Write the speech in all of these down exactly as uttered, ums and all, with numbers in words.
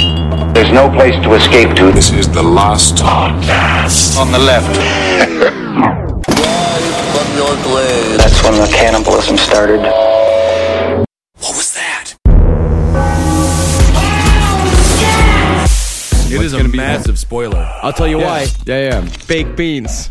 There's no place to escape to. This is the last podcast. On the left. That's when the cannibalism started. What was that? It is a massive spoiler. I'll tell you Yeah. why. Yeah, yeah. Baked beans.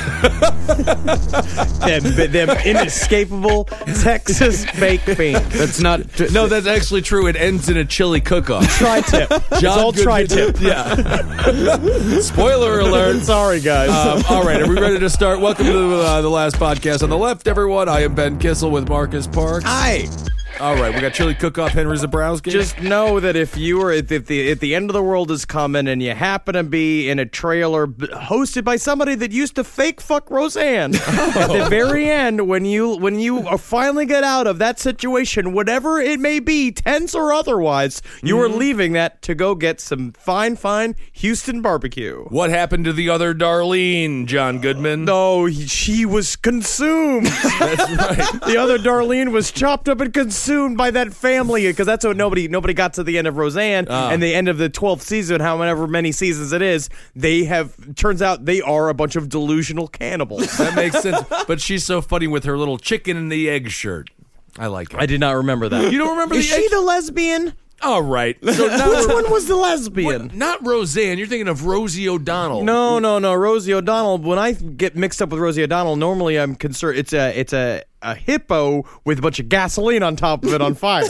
them, them inescapable Texas baked beans. That's not. No, that's actually true. It ends in a chili cook-off. Tri-tip. It's John all Goodman- tri-tip. Yeah. Spoiler alert. Sorry, guys. Um, all right, are we ready to start? Welcome to uh, the last podcast on the left, everyone. I am Ben Kissel with Marcus Parks. Hi. All right, we got chili cook-off Henry Zabrowski. Just know that if you are if the if the end of the world is coming and you happen to be in a trailer b- hosted by somebody that used to fake fuck Roseanne, at the very end, when you when you finally get out of that situation, whatever it may be, tense or otherwise, you are leaving that to go get some fine, fine Houston barbecue. What happened to the other Darlene, John Goodman? No, he, she was consumed. That's right. The other Darlene was chopped up and consumed by that family, because that's what nobody nobody got to the end of Roseanne Uh. and the end of the twelfth season, however many seasons it is. They have turns out they are a bunch of delusional cannibals. That makes sense. But she's so funny with her little chicken and the egg shirt. I like it. I did not remember that. You don't remember Is the she egg- the lesbian? All right. So now Which we're- one was the lesbian? What? Not Roseanne. You're thinking of Rosie O'Donnell. No, no, no. Rosie O'Donnell. When I get mixed up with Rosie O'Donnell, normally I'm concerned. It's a, it's a, a hippo with a bunch of gasoline on top of it on fire.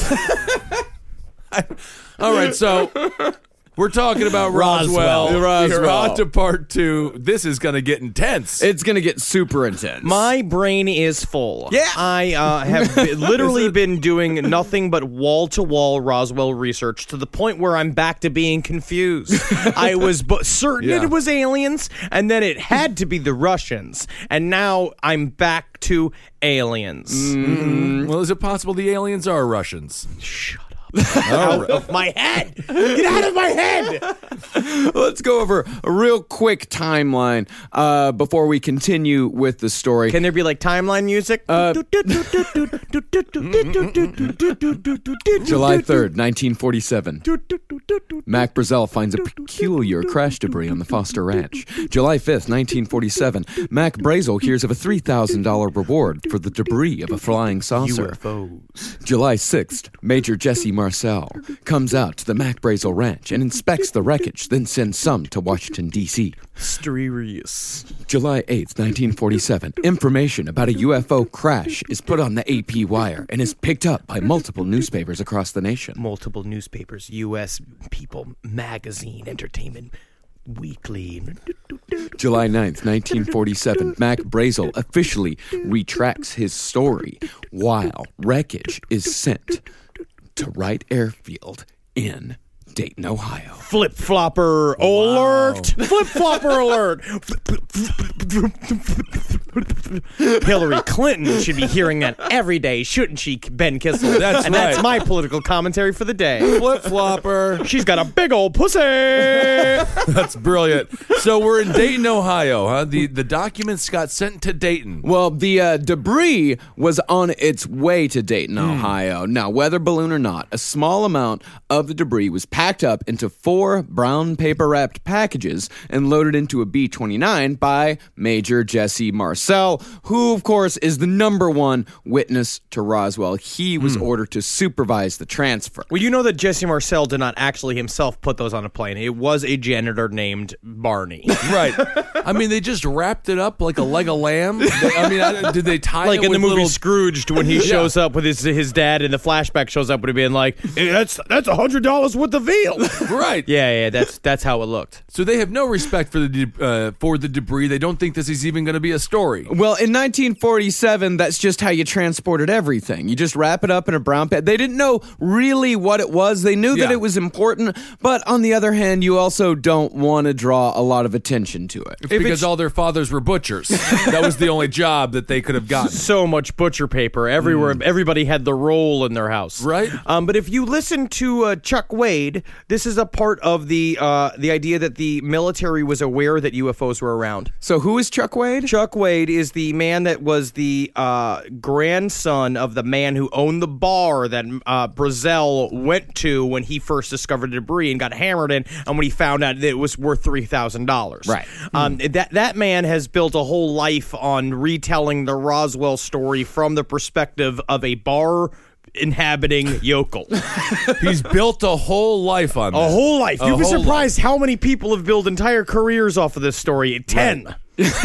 All right, so we're talking about Roswell. Roswell. We're Roswell. on to part two. This is going to get intense. It's gonna get super intense. My brain is full. Yeah. I uh, have be- literally been doing nothing but wall-to-wall Roswell research to the point where I'm back to being confused. I was bu- certain Yeah. it was aliens, and then it had to be the Russians, and now I'm back to aliens. well, is it possible the aliens are Russians? Shut up. Out of my head! Get out of my head! Let's go over a real quick timeline uh, before we continue with the story. Can there be like timeline music? Uh, July third, nineteen forty-seven. Mac Brazel finds a peculiar crash debris on the Foster Ranch. July fifth, nineteen forty-seven. Mac Brazel hears of a three thousand dollars reward for the debris of a flying saucer. U F Os. July sixth, Major Jesse Marcel comes out to the Mac Brazel Ranch and inspects the wreckage, then sends some to Washington, D C Mysterious. July eighth, nineteen forty-seven. Information about a U F O crash is put on the A P wire and is picked up by multiple newspapers across the nation. Multiple newspapers, U S People Magazine, Entertainment Weekly. July ninth, nineteen forty-seven. Mac Brazel officially retracts his story while wreckage is sent to Wright Airfield in Dayton, Ohio. Flip flopper alert! Flip flopper alert! Hillary Clinton should be hearing that every day, shouldn't she, Ben Kissel? That's and right. that's my political commentary for the day. Flip flopper. She's got a big old pussy. That's brilliant. So we're in Dayton, Ohio. Huh? The the documents got sent to Dayton. Well, the uh, debris was on its way to Dayton, Ohio. Now, weather balloon or not, a small amount of the debris was packed up into four brown paper-wrapped packages and loaded into a B twenty-nine by Major Jesse Marcel, who, of course, is the number one witness to Roswell. He was ordered to supervise the transfer. Well, you know that Jesse Marcel did not actually himself put those on a plane. It was a janitor named Barney. Right. I mean, they just wrapped it up like a leg of lamb. They- I mean, I, did they tie Like it in the with movie little... Scrooged, when he shows up with his his dad, and the flashback shows up with him being like, hey, "That's that's a hundred dollars worth of veal." Right. Yeah, yeah, that's that's how it looked. So they have no respect for the de- uh, for the debris. They don't think this is even going to be a story. Well, in nineteen forty-seven, that's just how you transported everything. You just wrap it up in a brown bag. They didn't know really what it was. They knew that Yeah. it was important, but on the other hand, you also don't want to draw a lot of attention to it. It's because all their fathers were butchers. That was the only job that they could have gotten. So much butcher paper everywhere. Everybody had the roll in their house, Right. Um, but if you listen to uh, Chuck Wade, this is a part of the uh, the idea that the military was aware that U F Os were around. So who is Chuck Wade? Chuck Wade Wade is the man that was the uh, grandson of the man who owned the bar that uh, Brazel went to when he first discovered the debris and got hammered in, and when he found out that it was worth three thousand dollars. Right. Um, mm. That that man has built a whole life on retelling the Roswell story from the perspective of a bar inhabiting yokel. He's built a whole life on A this. whole life. A You'd be whole surprised how many people have built entire careers off of this story. Ten. Right.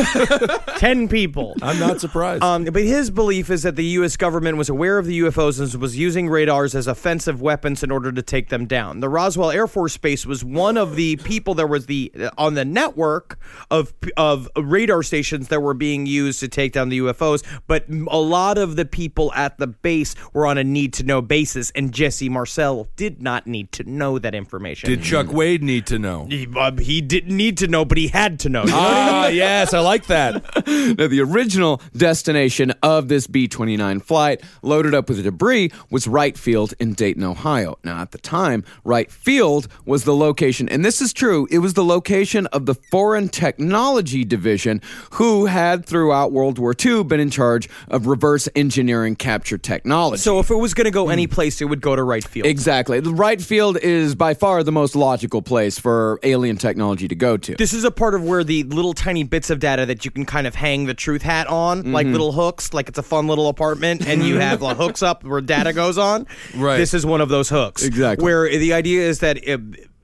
Ten people. I'm not surprised. Um, but his belief is that the U S government was aware of the U F Os and was using radars as offensive weapons in order to take them down. The Roswell Air Force Base was one of the people that was the on the network of of radar stations that were being used to take down the U F Os. But a lot of the people at the base were on a need-to-know basis, and Jesse Marcel did not need to know that information. Did Chuck Wade need to know? He, uh, he didn't need to know, but he had to know. You know what I mean? Ah, yes, I like that. Now, the original destination of this B twenty-nine flight, loaded up with debris, was Wright Field in Dayton, Ohio. Now, at the time, Wright Field was the location, and this is true, it was the location of the Foreign Technology Division, who had, throughout World War Two, been in charge of reverse engineering capture technology. So if it was going to go any place, it would go to Wright Field. Exactly. The Wright Field is by far the most logical place for alien technology to go to. This is a part of where the little tiny bits of data that you can kind of hang the truth hat on, mm-hmm. like little hooks, like it's a fun little apartment, and you have like, hooks up where data goes on. Right. This is one of those hooks. Exactly. Where the idea is that it,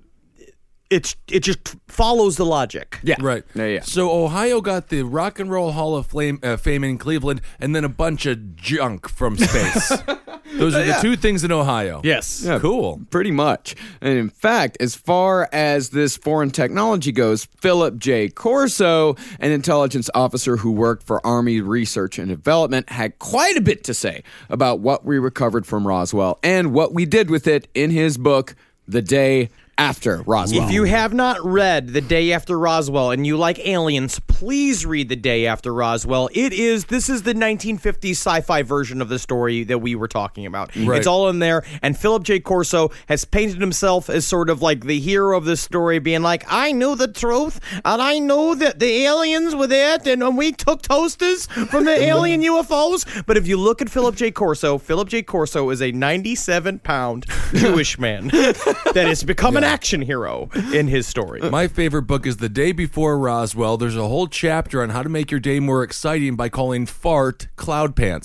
it's it just follows the logic. Yeah. Right. Yeah, yeah. So Ohio got the Rock and Roll Hall of Fame, uh, Fame in Cleveland, and then a bunch of junk from space. Those are the two things in Ohio. Yes. Yeah, Cool. Pretty much. And in fact, as far as this foreign technology goes, Philip J. Corso, an intelligence officer who worked for Army Research and Development, had quite a bit to say about what we recovered from Roswell and what we did with it in his book, The Day After Roswell. If you have not read The Day After Roswell and you like aliens, please read The Day After Roswell. It is, this is the nineteen fifties sci-fi version of the story that we were talking about. Right. It's all in there, and Philip J. Corso has painted himself as sort of like the hero of this story, being like, I knew the truth, and I know that the aliens were there, and we took toasters from the alien U F Os. But if you look at Philip J. Corso, Philip J. Corso is a ninety-seven pound Jewish man that has become an action hero in his story. My favorite book is The Day Before Roswell. There's a whole chapter on how to make your day more exciting by calling fart cloud pants.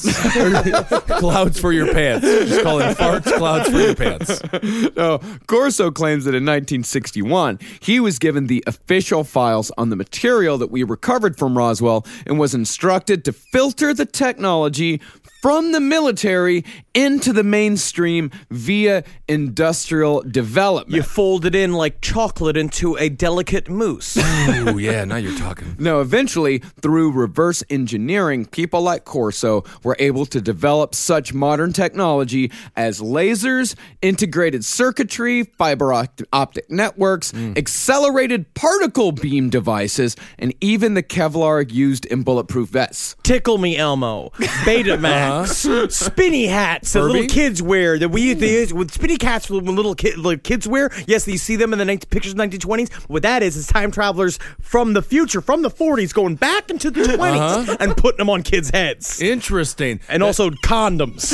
Clouds for your pants. Just calling farts clouds for your pants. No, Corso claims that in nineteen sixty-one, he was given the official files on the material that we recovered from Roswell and was instructed to filter the technology from the military into the mainstream via industrial development. You fold it in like chocolate into a delicate mousse. Oh, yeah, now you're talking. Now, eventually, through reverse engineering, people like Corso were able to develop such modern technology as lasers, integrated circuitry, fiber opt- optic networks, mm. accelerated particle beam devices, and even the Kevlar used in bulletproof vests. Tickle Me Elmo, Betamax, uh-huh. spinny hats that Furby? little kids wear. That we they, with spinny hats when little kid, like kids wear. Yes, you see them in the nineteen, pictures of the nineteen twenties. What that is is time travelers from the future, from the forties, going back into the twenties uh-huh. and putting them on kids' heads. Interesting. And that, also condoms.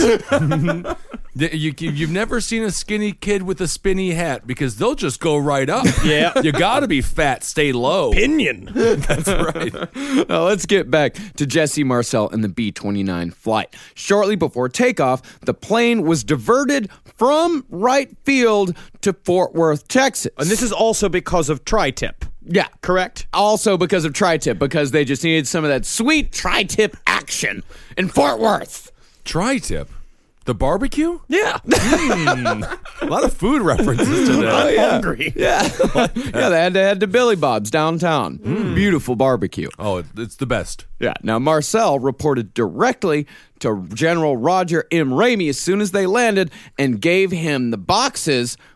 you, you, you've never seen a skinny kid with a spinny hat because they'll just go right up. Yeah. You gotta be fat, stay low. Pinion. That's right. Now let's get back to Jesse Marcel and the B twenty-nine flight. Shortly before takeoff, the plane was diverted from Wright Field to Fort Worth, Texas. And this is also because of tri-tip. Yeah. Correct? Also because of tri-tip, because they just needed some of that sweet tri-tip action in Fort Worth. Tri-tip? The barbecue? Yeah. Mm, a lot of food references today. I'm Oh, yeah. hungry. Yeah. Yeah, they had to head to Billy Bob's downtown. Mm. Beautiful barbecue. Oh, it's the best. Yeah. Now, Marcel reported directly to General Roger M. Ramey as soon as they landed and gave him the boxes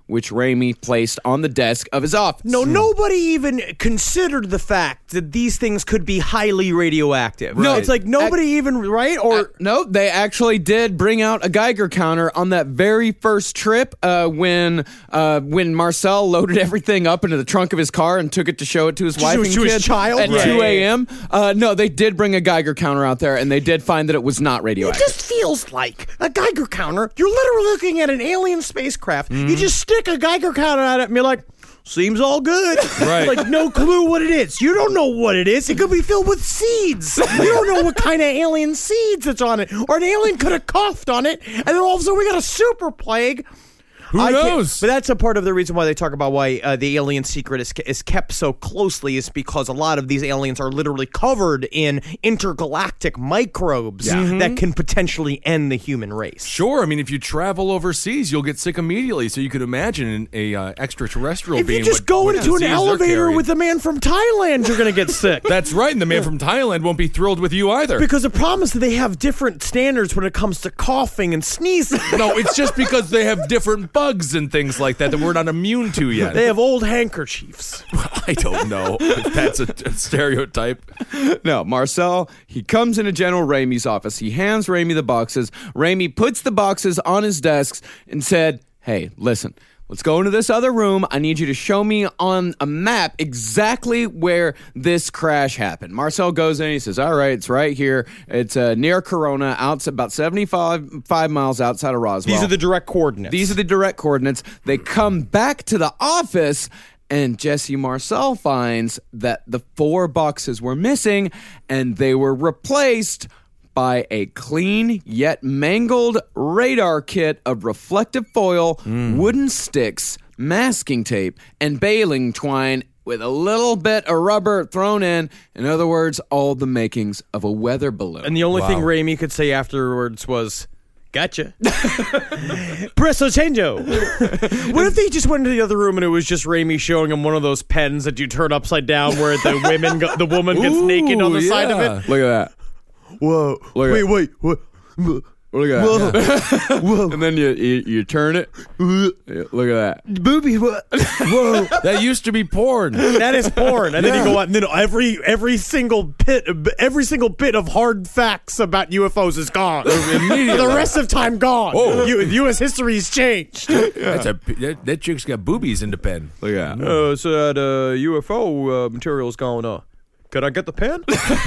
which Raimi placed on the desk of his office. No, nobody even considered the fact that these things could be highly radioactive. No, it's like nobody I- even, right? Or Uh, no, they actually did bring out a Geiger counter on that very first trip uh, when uh, when Marcel loaded everything up into the trunk of his car and took it to show it to his wife to and his kid child? at Right. two a.m. Uh, no, they did bring a Geiger counter out there, and they did find that it was not it radioactive. just feels like a Geiger counter. You're literally looking at an alien spacecraft. You just stick a Geiger counter at it and be like, seems all good. Right. Like, no clue what it is. You don't know what it is. It could be filled with seeds. You don't know what kind of alien seeds it's on it. Or an alien could have coughed on it, and then all of a sudden we got a super plague. Who I can't- knows? But that's a part of the reason why they talk about why uh, the alien secret is, is kept so closely is because a lot of these aliens are literally covered in intergalactic microbes that can potentially end the human race. Sure, I mean, if you travel overseas, you'll get sick immediately. So you could imagine a uh, extraterrestrial If being. you just what- go what into an disease they're elevator carrying. with a man from Thailand, you're going to get sick. That's right, and the man from Thailand won't be thrilled with you either. Because the problem is that they have different standards when it comes to coughing and sneezing. No, it's just because they have different bugs and things like that that we're not immune to yet. They have old handkerchiefs. I don't know if that's a, a stereotype. No, Marcel, he comes into General Raimi's office. He hands Raimi the boxes. Raimi puts the boxes on his desks and said, hey, listen, let's go into this other room. I need you to show me on a map exactly where this crash happened. Marcel goes in. He says, all right, it's right here. It's uh, near Corona, out about seventy-five five miles outside of Roswell. These are the direct coordinates. These are the direct coordinates. They come back to the office, and Jesse Marcel finds that the four boxes were missing, and they were replaced by a clean yet mangled radar kit of reflective foil, wooden sticks, masking tape, and baling twine with a little bit of rubber thrown in. In other words, all the makings of a weather balloon. And the only Wow. thing Raimi could say afterwards was, gotcha. Presto changeo. What if they just went into the other room and it was just Raimi showing him one of those pens that you turn upside down where the women go, the woman gets naked on the Ooh, side yeah. of it? Look at that. Whoa. Look at- wait, wait, what? Look at that. Whoa. And then you, you, you turn it. Yeah, look at that. Booby, what? Whoa. That used to be porn. That is porn. And then you go out and then every every single bit every single bit of hard facts about U F Os is gone. Immediately. The rest of time gone. Whoa. U- U S history's changed. That's a, that, that chick's got boobies in the pen. Look at that. Uh, so that uh, U F O uh, material's gone up. Could I get the pen?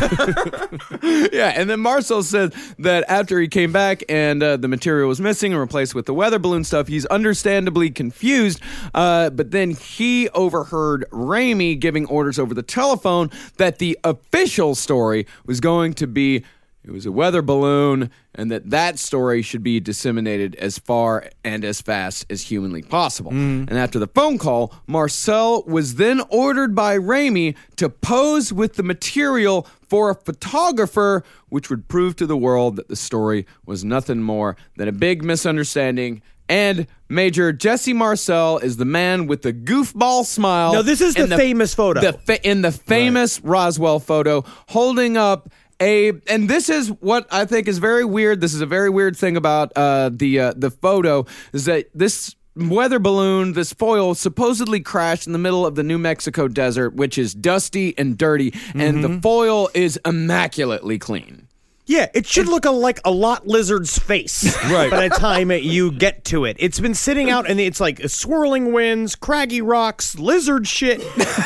Yeah, and then Marcel said that after he came back and uh, the material was missing and replaced with the weather balloon stuff, he's understandably confused. Uh, but then he overheard Raimi giving orders over the telephone that the official story was going to be it was a weather balloon, and that that story should be disseminated as far and as fast as humanly possible. And after the phone call, Marcel was then ordered by Raimi to pose with the material for a photographer, which would prove to the world that the story was nothing more than a big misunderstanding. And Major Jesse Marcel is the man with the goofball smile. No, this is in the famous photo. The fa- in the famous Roswell photo, holding up a, and this is what I think is very weird. This is a very weird thing about uh, the uh, the photo is that this weather balloon, this foil, supposedly crashed in the middle of the New Mexico desert, which is dusty and dirty, and the foil is immaculately clean. Yeah, it should look a, like a lot lizard's face Right. by the time it, you get to it. It's been sitting out, and it's like swirling winds, craggy rocks, lizard shit,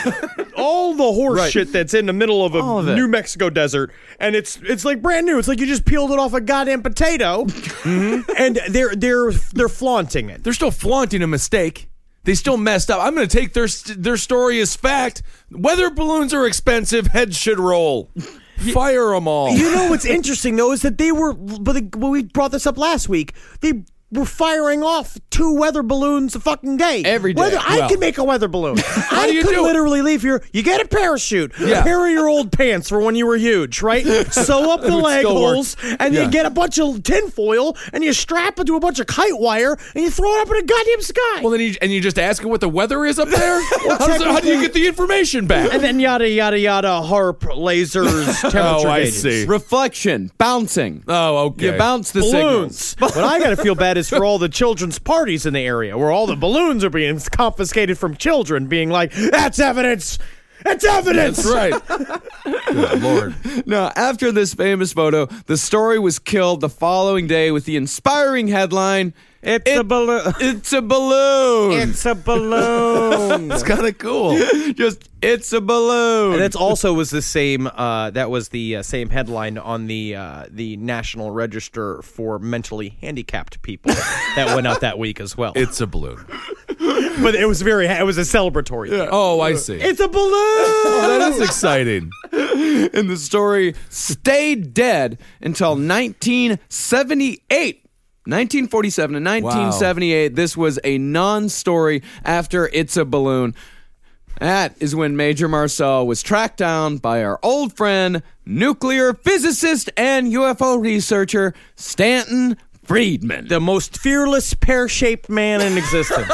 all the horse Right. shit that's in the middle of a All of it. New Mexico desert, and it's it's like brand new. It's like you just peeled it off a goddamn potato, and they're they're they're flaunting it. They're still flaunting a mistake. They still messed up. I'm going to take their st- their story as fact. Weather balloons are expensive. Heads should roll. Fire them all. You know what's interesting though is that they were, but they, when we brought this up last week, they were firing off two weather balloons a fucking day. Every day. Weather, I Well. can make a weather balloon. I do you could do it? literally leave here. You get a parachute, Yeah. a pair of your old pants for when you were huge, right? Sew up the would leg still work. holes, and Yeah. you get a bunch of tinfoil, and you strap it to a bunch of kite wire, and you throw it up in the goddamn sky. Well, then you, and you just ask it what the weather is up there? how, does it- how do you get the information back? and then yada yada yada, harp, lasers, temperature Oh, I gauges. see. Reflection, bouncing. Oh, okay. You bounce the Balloons. signals. What I gotta feel bad is is for all the children's parties in the area where all the balloons are being confiscated from children, being like, that's evidence. It's evidence. That's right. Good Lord. Now, after this famous photo, the story was killed the following day with the inspiring headline, It's It- a balloon. It's a balloon. It's a balloon. It's kind of cool. Just, it's a balloon. And that's also was the same. Uh, that was the uh, same headline on the uh, the National Register for Mentally Handicapped People that went out that week as well. It's a balloon. But it was very. It was a celebratory. thing. Oh, I see. It's a balloon. Oh, that is exciting. And the story stayed dead until nineteen seventy-eight. nineteen forty-seven and nineteen seventy-eight, this was a non-story after It's a Balloon. That is when Major Marcel was tracked down by our old friend, nuclear physicist and U F O researcher, Stanton Friedman. The most fearless pear-shaped man in existence.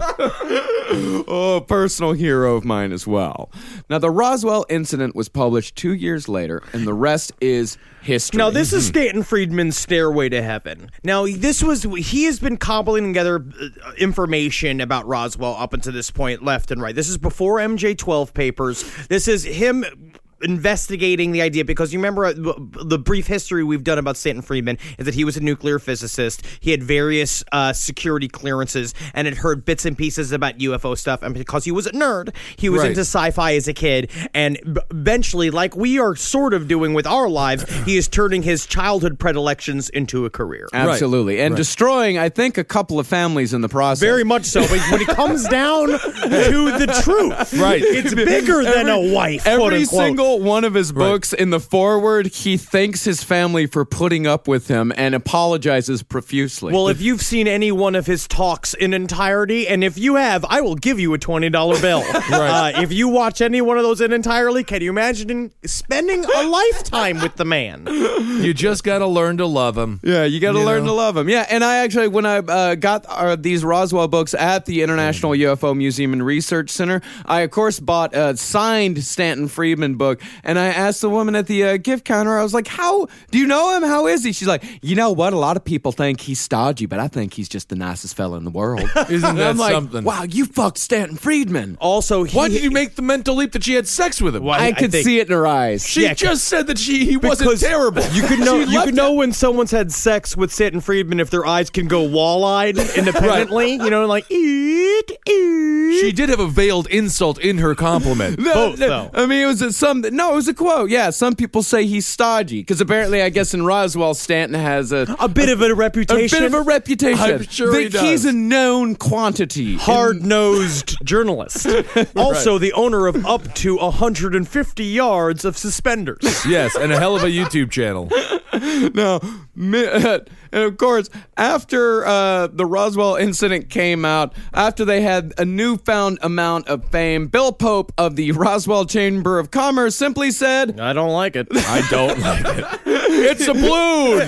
Oh, a personal hero of mine as well. Now, the Roswell incident was published two years later, and the rest is history. Now, this is Stanton Friedman's Stairway to Heaven. Now, this was, he has been cobbling together uh, information about Roswell up until this point, left and right. This is before M J twelve papers. This is him investigating the idea, because you remember uh, the brief history we've done about Stanton Friedman is that he was a nuclear physicist. He had various uh, security clearances and had heard bits and pieces about U F O stuff. And because he was a nerd, he was Right. into sci-fi as a kid. And b- eventually, like we are sort of doing with our lives, he is turning his childhood predilections into a career. Absolutely. And Right. destroying, I think, a couple of families in the process. Very much so. But when it comes down to the truth, Right. it's bigger than a wife, quote Every unquote. single one of his books, in the foreword, he thanks his family for putting up with him and apologizes profusely. Well, if you've seen any one of his talks in entirety, and if you have, I will give you a twenty dollar bill. uh, if you watch any one of those in entirely, can you imagine spending a lifetime with the man? You just got to learn to love him. yeah, you got to You learn know? to love him. Yeah, and I actually, when I uh, got uh, these Roswell books at the International U F O Museum and Research Center, I, of course, bought a signed Stanton Friedman book, and I asked the woman at the uh, gift counter, I was like, how, do you know him? How is he? She's like, you know what? A lot of people think he's stodgy, but I think he's just the nicest fella in the world. Isn't And that I'm like, something? wow, you fucked Stanton Friedman. Also, he, Why did you make the mental leap that she had sex with him? Why- I I could think- see it in her eyes. She Yeah, just said that she he wasn't because terrible. You could know. She You left could know when someone's had sex with Stanton Friedman if their eyes can go wall-eyed independently. You know, like eat, eat. She did have a veiled insult in her compliment. No, Both, no, though. I mean, it was a, some. No, it was a quote. Yeah, some people say he's stodgy because apparently, I guess in Roswell, Stanton has a a bit of a a reputation. bit of a reputation. I'm sure he that he's does. a known quantity. hard-nosed journalist. Also, the owner of up to one hundred fifty yards of suspenders. Yes, and a hell of a YouTube channel. No, mi- and of course, after uh, the Roswell incident came out, after they had a newfound amount of fame, Bill Pope of the Roswell Chamber of Commerce simply said, I don't like it. I don't like it. It's a balloon.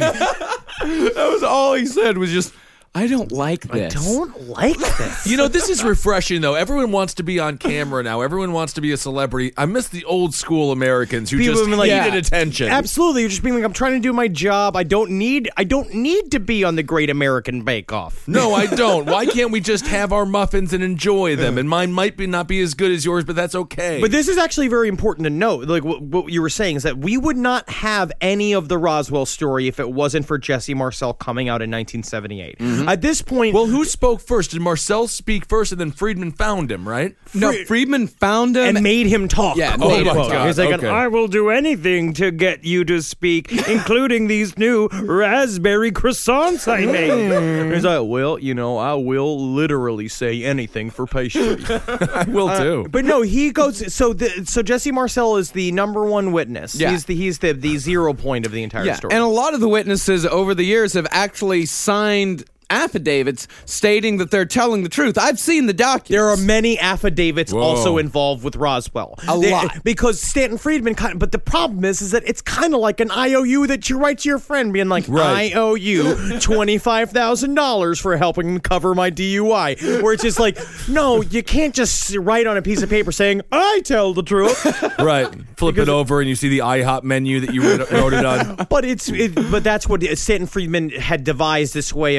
that was all he said was just, I don't like this. Don't like this. You know, this is refreshing, though. Everyone wants to be on camera now. Everyone wants to be a celebrity. I miss the old school Americans who People just have been like, needed yeah, attention. Absolutely, you're just being like, I'm trying to do my job. I don't need. I don't need to be on the Great American Bake Off. No, I don't. Why can't we just have our muffins and enjoy them? And mine might be not be as good as yours, but that's okay. But this is actually very important to note. Like what, what you were saying is that we would not have any of the Roswell story if it wasn't for Jesse Marcel coming out in nineteen seventy-eight. At this point, well, who spoke first? Did Marcel speak first, and then Friedman found him, right? No, Friedman found him. and made him talk. Yeah, quote made him unquote. talk. He's like, Okay. I will do anything to get you to speak, including these new raspberry croissants I made. He's like, well, you know, I will literally say anything for pastry. I will too. But no, he goes. So, the, so Jesse Marcel is the number one witness. Yeah. He's the he's the the zero point of the entire yeah, story. and a lot of the witnesses over the years have actually signed affidavits stating that they're telling the truth. I've seen the documents. There are many affidavits Whoa. also involved with Roswell. A They- lot. Because Stanton Friedman kind of, but the problem is, is that it's kind of like an I O U that you write to your friend being like, Right. I owe you twenty-five thousand dollars for helping cover my D U I. Where it's just like, no, you can't just write on a piece of paper saying, I tell the truth. Right. Flip it over, and you see the IHOP menu that you wrote, wrote it on. But it's, it, but that's what Stanton Friedman had devised this way of being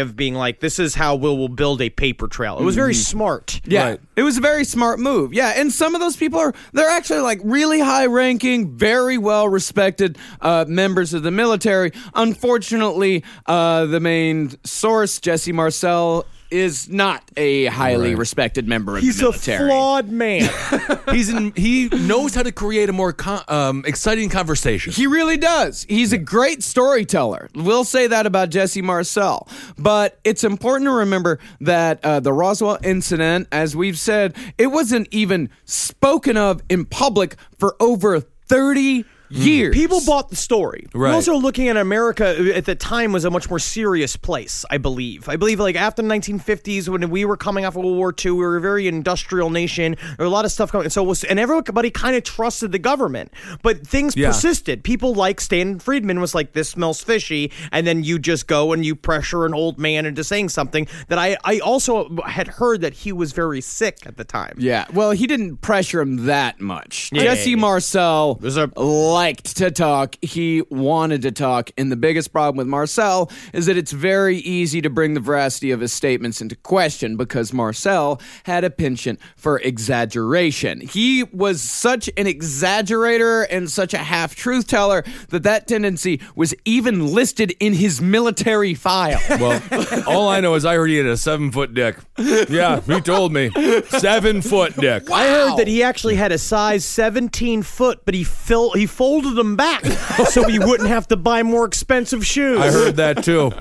like, this is how we'll, we'll build a paper trail. It was very smart. Yeah, Right. it was a very smart move. Yeah, and some of those people are, they're actually like really high-ranking, very well-respected uh, members of the military. Unfortunately, uh, the main source, Jesse Marcel, is not a highly Right. respected member of He's the a military. flawed man. He's in, he knows how to create a more con- um, exciting conversation. He really does. He's a great storyteller. We'll say that about Jesse Marcel. But it's important to remember that uh, the Roswell incident, as we've said, it wasn't even spoken of in public for over thirty years. People bought the story. Right. We're also looking at America at the time was a much more serious place, I believe. I believe like after the nineteen fifties, when we were coming off of World War Two, we were a very industrial nation. There were a lot of stuff going. So it was, and everybody kind of trusted the government, but things Yeah. persisted. People like Stan Friedman was like, this smells fishy, and then you just go and you pressure an old man into saying something that I, I also had heard that he was very sick at the time. Yeah, well, he didn't pressure him that much. Yeah. Jesse Marcel There's a- liked to talk. He wanted to talk. And the biggest problem with Marcel is that it's very easy to bring the veracity of his statements into question because Marcel had a penchant for exaggeration. He was such an exaggerator and such a half-truth teller that that tendency was even listed in his military file. Well, all I know is I heard he had a seven-foot dick. Yeah, he told me. Seven-foot dick. I heard that he actually had a size seventeen foot, but he fill, he folded them back so he wouldn't have to buy more expensive shoes. I heard that, too.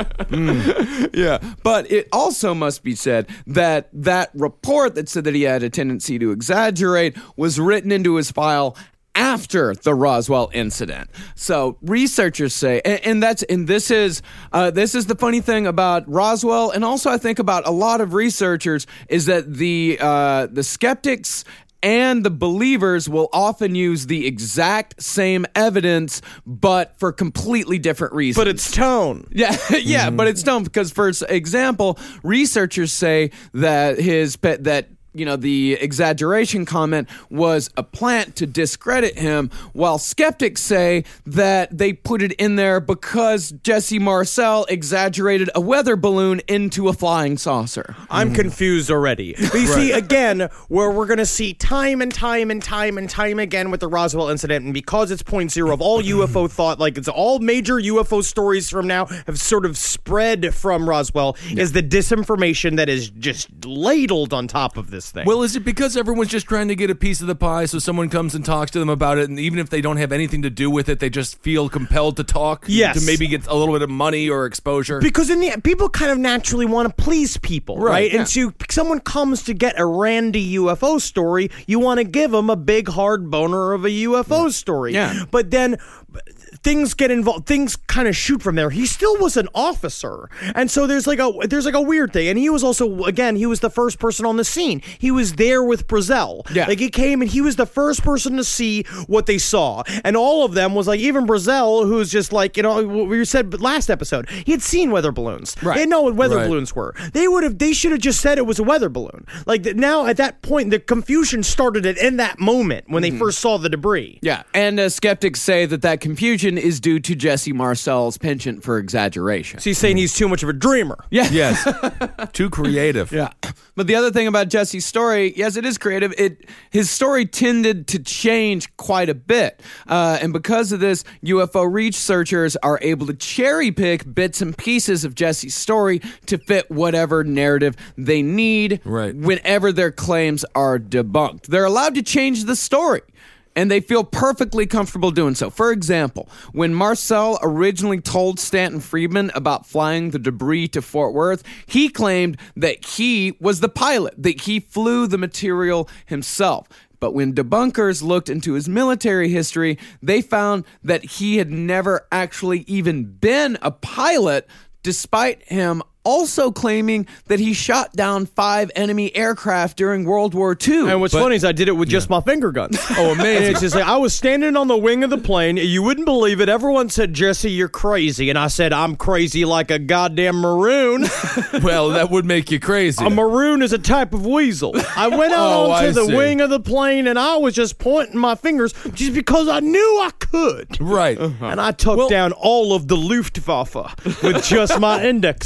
Yeah, but it also must be said that that report that said that he had a tendency to exaggerate was written into his file after the Roswell incident. So researchers say, and, and that's and this is uh, this is the funny thing about Roswell, and also I think about a lot of researchers is that the uh, the skeptics and the believers will often use the exact same evidence, but for completely different reasons. But it's tone. Yeah, yeah, but it's dumb because, for example, researchers say that his pet that you know the exaggeration comment was a plant to discredit him, while skeptics say that they put it in there because Jesse Marcel exaggerated a weather balloon into a flying saucer. I'm confused already. But you see, again, where we're going to see time and time and time and time again with the Roswell incident, and because it's point zero of all U F O thought, like it's all major U F O stories from now have sort of spread from Roswell, is the disinformation that is just ladled on top of this thing. Well, is it because everyone's just trying to get a piece of the pie so someone comes and talks to them about it, and even if they don't have anything to do with it, they just feel compelled to talk? Yes. To maybe get a little bit of money or exposure? Because in the people kind of naturally want to please people, right? Right, And so someone comes to get a randy U F O story, you want to give them a big hard boner of a U F O story. Yeah. But then things get involved, things kind of shoot from there. He still was an officer, and so there's like a there's like a weird thing. And he was also, again, he was the first person on the scene. He was there with Brazel. Yeah. Like he came and he was the first person to see what they saw, and all of them was like, even Brazel, who's just like, you know, what we said last episode, he had seen weather balloons. Right. They didn't know what weather Right. balloons were. They would have. They should have just said it was a weather balloon. Like th- now, at that point, the confusion started at in that moment when they first saw the debris. Yeah, and uh, skeptics say that that confusion is due to Jesse Marcel's penchant for exaggeration. So he's saying he's too much of a dreamer. Yeah. Yes. Too creative. Yeah. But the other thing about Jesse's story, yes, it is creative. It his story tended to change quite a bit. Uh, and because of this, U F O researchers are able to cherry pick bits and pieces of Jesse's story to fit whatever narrative they need Right. whenever their claims are debunked. They're allowed to change the story, and they feel perfectly comfortable doing so. For example, when Marcel originally told Stanton Friedman about flying the debris to Fort Worth, he claimed that he was the pilot, that he flew the material himself. But when debunkers looked into his military history, they found that he had never actually even been a pilot, despite him also claiming that he shot down five enemy aircraft during World War Two. And what's But- funny is I did it with just my finger guns. Oh, amazing. And it's just like, I was standing on the wing of the plane. You wouldn't believe it. Everyone said, Jesse, you're crazy. And I said, I'm crazy like a goddamn maroon. Well, that would make you crazy. A maroon is a type of weasel. I went out Oh, onto I the see. wing of the plane and I was just pointing my fingers just because I knew I could. Right. And I took Well- down all of the Luftwaffe with just my index finger. Isn't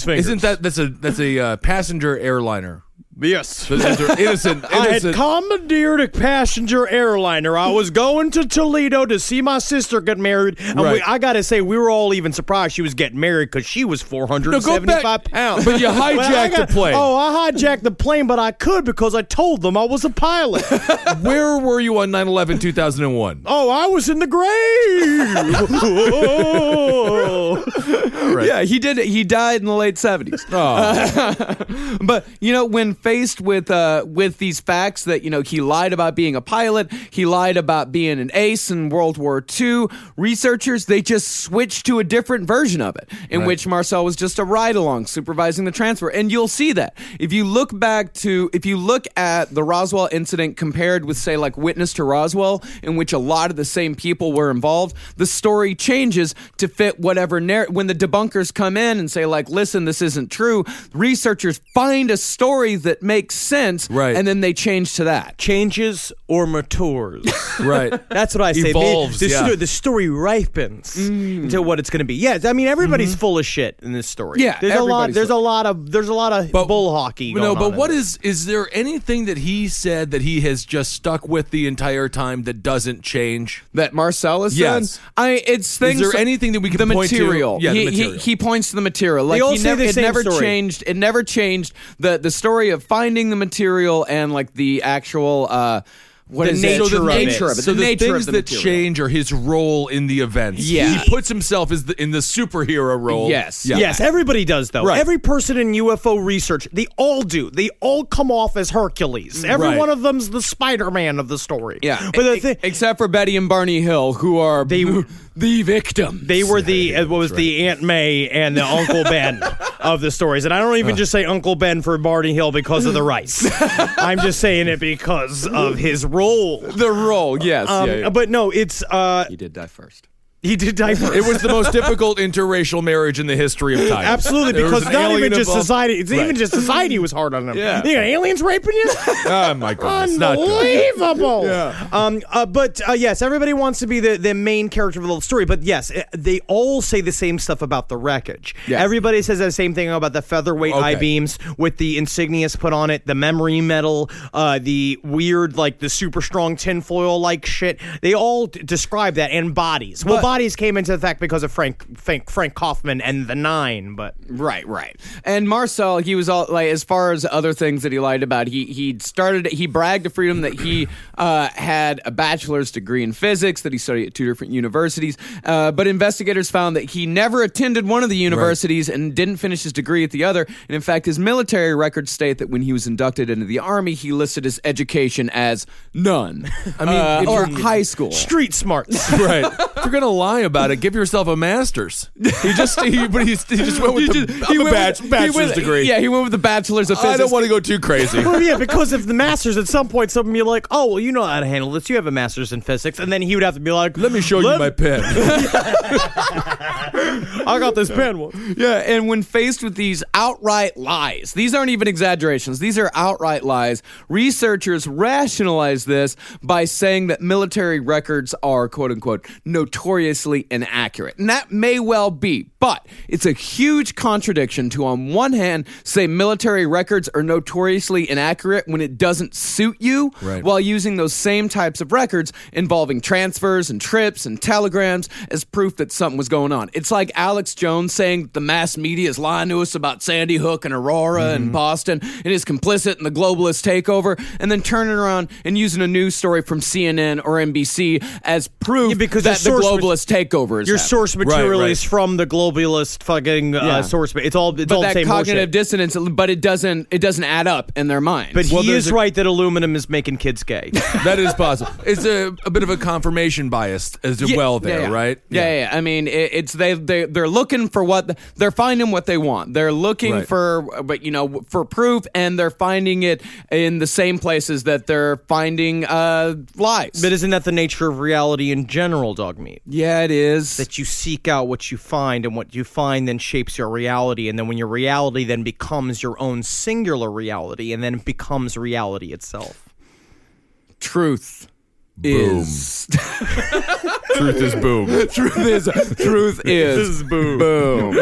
that that's a that's a uh, passenger airliner. Yes. Those are innocent, I had innocent. commandeered a passenger airliner. I was going to Toledo to see my sister get married. And Right. we, I got to say, we were all even surprised she was getting married because she was four hundred seventy-five No, go back. pounds. But you Well, I hijacked got- the plane. Oh, I hijacked the plane, but I could because I told them I was a pilot. Where were you on nine eleven two thousand one? Oh, I was in the grave. Right. Yeah, he did. He died in the late seventies. Oh. But you know, when faced with uh, with these facts that you know he lied about being a pilot, he lied about being an ace in World War Two, researchers they just switched to a different version of it, in Right. which Marcel was just a ride along supervising the transfer. And you'll see that if you look back to if you look at the Roswell incident compared with say like Witness to Roswell, in which a lot of the same people were involved, the story changes to fit whatever narrative. When the debunkers come in and say like, listen, this isn't true, researchers find a story that makes sense, Right. and then they change to that. Changes or matures. Right. That's what I say. Evolves, the, the, yeah. sto- the story ripens into what it's going to be. Yeah, I mean everybody's full of shit in this story. Yeah, there's a lot. everybody's There's full- a lot of. There's a lot of But- bull hockey. Going No, but on in what this. is is there anything that he said that he has just stuck with the entire time that doesn't change? That Marcellus said? Yes. I it's things there anything that we can the point to? material. Yeah, the he, material. He, he points to the material. Like all he say never the it same never story. changed it never changed the the story of finding the material and like the actual uh what The is nature it? of the it. nature of it. So the, the, nature things of the that material. change are his role in the events. Yeah. He puts himself as the, in the superhero role. Yes. Yeah. Yes, everybody does though. Right. Every person in U F O research, they all do. They all come off as Hercules. Every Right. one of them's the Spider-Man of the story. Yeah, but the e- thing, except for Betty and Barney Hill, who are They- the victim. they were the uh, what was the Aunt May and the Uncle Ben of the stories, and I don't even just say Uncle Ben for Barney Hill because of the rice. I'm just saying it because of his role. the role. Yes, Um, yeah, yeah. But no, it's uh, he did die first. he did die first. It was the most difficult interracial marriage in the history of time. Absolutely, There was because an not even alien just involved. society. It's Right. even just society was hard on them. Yeah. You got aliens raping you? Oh my goodness, not good. Unbelievable. Yeah. Um. Uh, but uh, yes, everybody wants to be the, the main character of the story. But yes, eh, they all say the same stuff about the wreckage. Yeah. Everybody says the same thing about the featherweight Okay. I beams with the insignias put on it, the memory metal, uh, the weird like the super strong tinfoil like shit. They all d- describe that, and bodies. Well, But- bodies came into effect because of Frank Frank Frank Kaufman and the Nine. But Right, right. And Marcel, he was all like, as far as other things that he lied about, he he started, he bragged to Freedom that he uh, had a bachelor's degree in physics, that he studied at two different universities. Uh, but investigators found that he never attended one of the universities and didn't finish his degree at the other. And in fact, his military records state that when he was inducted into the Army, he listed his education as none. I mean, uh, if or you- high school. street smarts. Right. If you're gonna lie about it, give yourself a master's. He just, he, but he's, he just went with He the just- I'm he a went bach- with- he bachelor's went- degree. Yeah, he went with the bachelor's of physics. I don't want to go too crazy. Well, yeah, because if the masters at some point, some of you like, oh, well, you know how to handle this. You have a master's in physics, and then he would have to be like, Let me show you "Let- my pen. I got this pen one. Yeah, and when faced with these outright lies, these aren't even exaggerations, these are outright lies, researchers rationalize this by saying that military records are, quote unquote, notoriously inaccurate. And that may well be, but it's a huge contradiction to, on one hand, say military records are notoriously inaccurate when it doesn't suit you, Right. while using those same types of records involving transfers and trips and telegrams as proof that something was going on. It's like Alex Jones saying that the mass media is lying to us about Sandy Hook and Aurora Mm-hmm. and Boston and is complicit in the globalist takeover, and then turning around and using a news story from C N N or N B C as proof Yeah, because that the your source globalist takeover is Your happening. source material right. is from the globalist fucking uh, Yeah. source. It's all it's But all the that same cognitive horseshit. dissonance, but it doesn't it doesn't add up in their minds. But Well, he there's is a- right that aluminum is making kids gay. That is possible. It's a, a bit of a confirmation bias as Yeah, well there, yeah, yeah. right? Yeah, yeah, yeah. I mean, it, it's they they they're looking for what they're finding what they want. They're looking Right. for, but you know, for proof, and they're finding it in the same places that they're finding uh, lies. But isn't that the nature of reality in general, Dogmeat? yeah, it is. That you seek out what you find, and what you find then shapes your reality, and then when your reality then becomes your own singular reality, and then it becomes reality itself. Truth. is Truth is boom. truth is truth is boom. boom.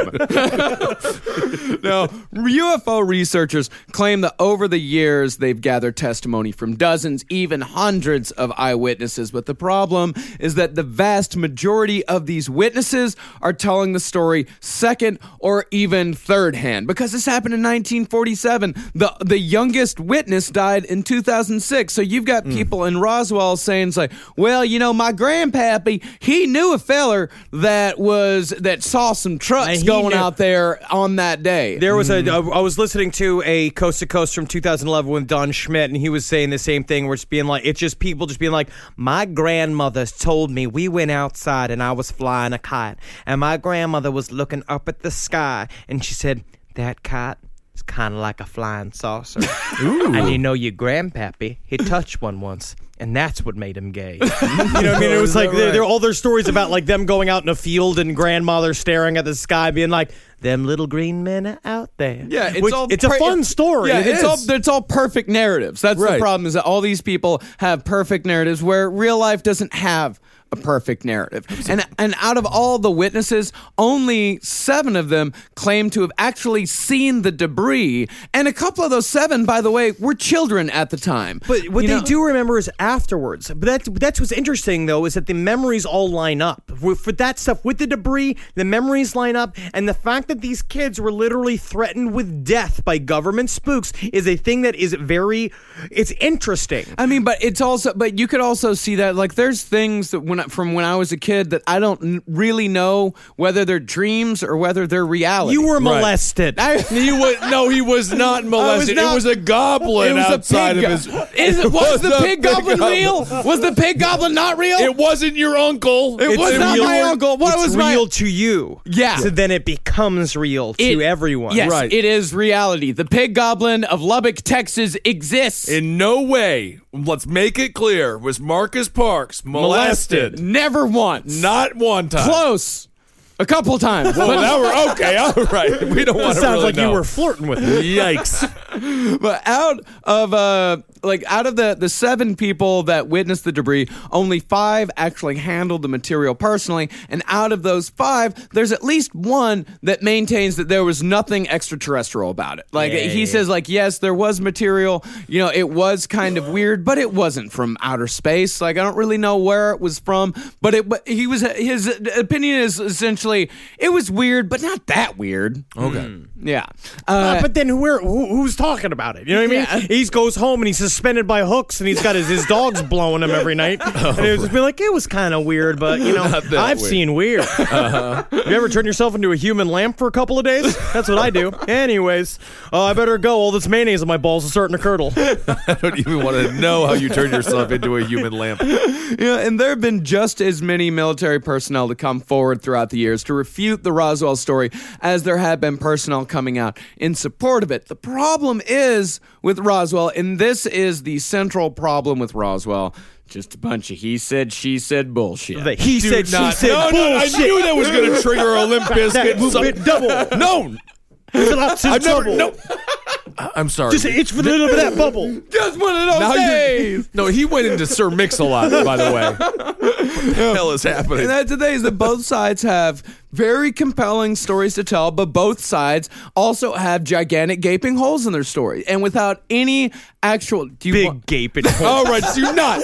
Now, U F O researchers claim that over the years they've gathered testimony from dozens, even hundreds of eyewitnesses. But the problem is that the vast majority of these witnesses are telling the story second or even third hand. Because this happened in nineteen forty-seven. The the youngest witness died in two thousand six. So you've got people in Roswell saying, it's like, well, you know, my grandpappy, he knew a feller that was that saw some trucks And he going knew- out there on that day. There was a. I was listening to a Coast to Coast from two thousand eleven with Don Schmidt, and he was saying the same thing. Where it's being like, it's just people just being like, my grandmother told me we went outside and I was flying a kite, and my grandmother was looking up at the sky, and she said that kite is kind of like a flying saucer. And you know, your grandpappy, he touched one once. And that's what made him gay. You know what I mean? It was like, there there are all their stories about like them going out in a field and grandmother staring at the sky being like, them little green men are out there. Yeah, it's Which- all it's a per- fun story. Yeah, It it's is. all it's all perfect narratives. That's the Right. problem, is that all these people have perfect narratives where real life doesn't have a perfect narrative. And and out of all the witnesses, only seven of them claim to have actually seen the debris. And a couple of those seven, by the way, were children at the time. But what You they know- do remember is afterwards. But that's that's what's interesting though, is that the memories all line up for, for that stuff with the debris. The memories line up, and the fact that these kids were literally threatened with death by government spooks is a thing that is very. It's interesting. I mean, but it's also, but you could also see that, like, there's things that when I- from when I was a kid that I don't n- really know whether they're dreams or whether they're reality. You were Right. molested. I, He was no, he was not molested. not- it was a goblin it was outside a pig of his. go- Is it, was the a pig goblin real? Was the pig goblin not real? It wasn't your uncle. It was not real- my uncle. What it's was my- real to you. Yeah. So then it becomes real to It- everyone. Yes, Right. it is reality. The pig goblin of Lubbock, Texas exists. In no way, let's make it clear, was Marcus Parks molested. Never once. Not one time. Close. A couple times. Well, now we're okay. All right. We don't want It to sounds really like know. you were flirting with me. Yikes. But out of uh like out of the the seven people that witnessed the debris, only five actually handled the material personally, and out of those five, there's at least one that maintains that there was nothing extraterrestrial about it. Like, Yeah, he yeah, says, like, yes, there was material, you know, it was kind of weird, but it wasn't from outer space. Like, I don't really know where it was from, but it but he was his opinion is essentially it was weird, but not that weird. Okay. Yeah. Uh, Uh, but then where, who, who's talking about it? You know what I mean? Yeah. He goes home and he's suspended by hooks and he's got his, his dogs blowing him every night. and it was just be like, it was kind of weird, but you know, Not that I've weird. seen weird. Uh-huh. You ever turn yourself into a human lamp for a couple of days? That's what I do. Anyways, uh, I better go. All this mayonnaise on my balls is starting to curdle. I don't even want to know how you turn yourself into a human lamp. Yeah, and there have been just as many military personnel to come forward throughout the years to refute the Roswell story as there have been personnel coming out in support of it. The problem is with Roswell, and this is the central problem with Roswell, just a bunch of he said, she said bullshit. The he said, she Not- said, no, no, I bullshit. knew that was going to trigger a Limp Bizkit. That movement double. No, It's lots of I've never. trouble. No, I'm sorry. Just itch for a little bit of that bubble. Just one of those Now days. you're, no, he went into Sir Mix-a-Lot, by the way. What the hell is happening? And that's the thing, is that both sides have very compelling stories to tell, but both sides also have gigantic gaping holes in their story. And without any actual do you Big want- gaping hole. All right, do not.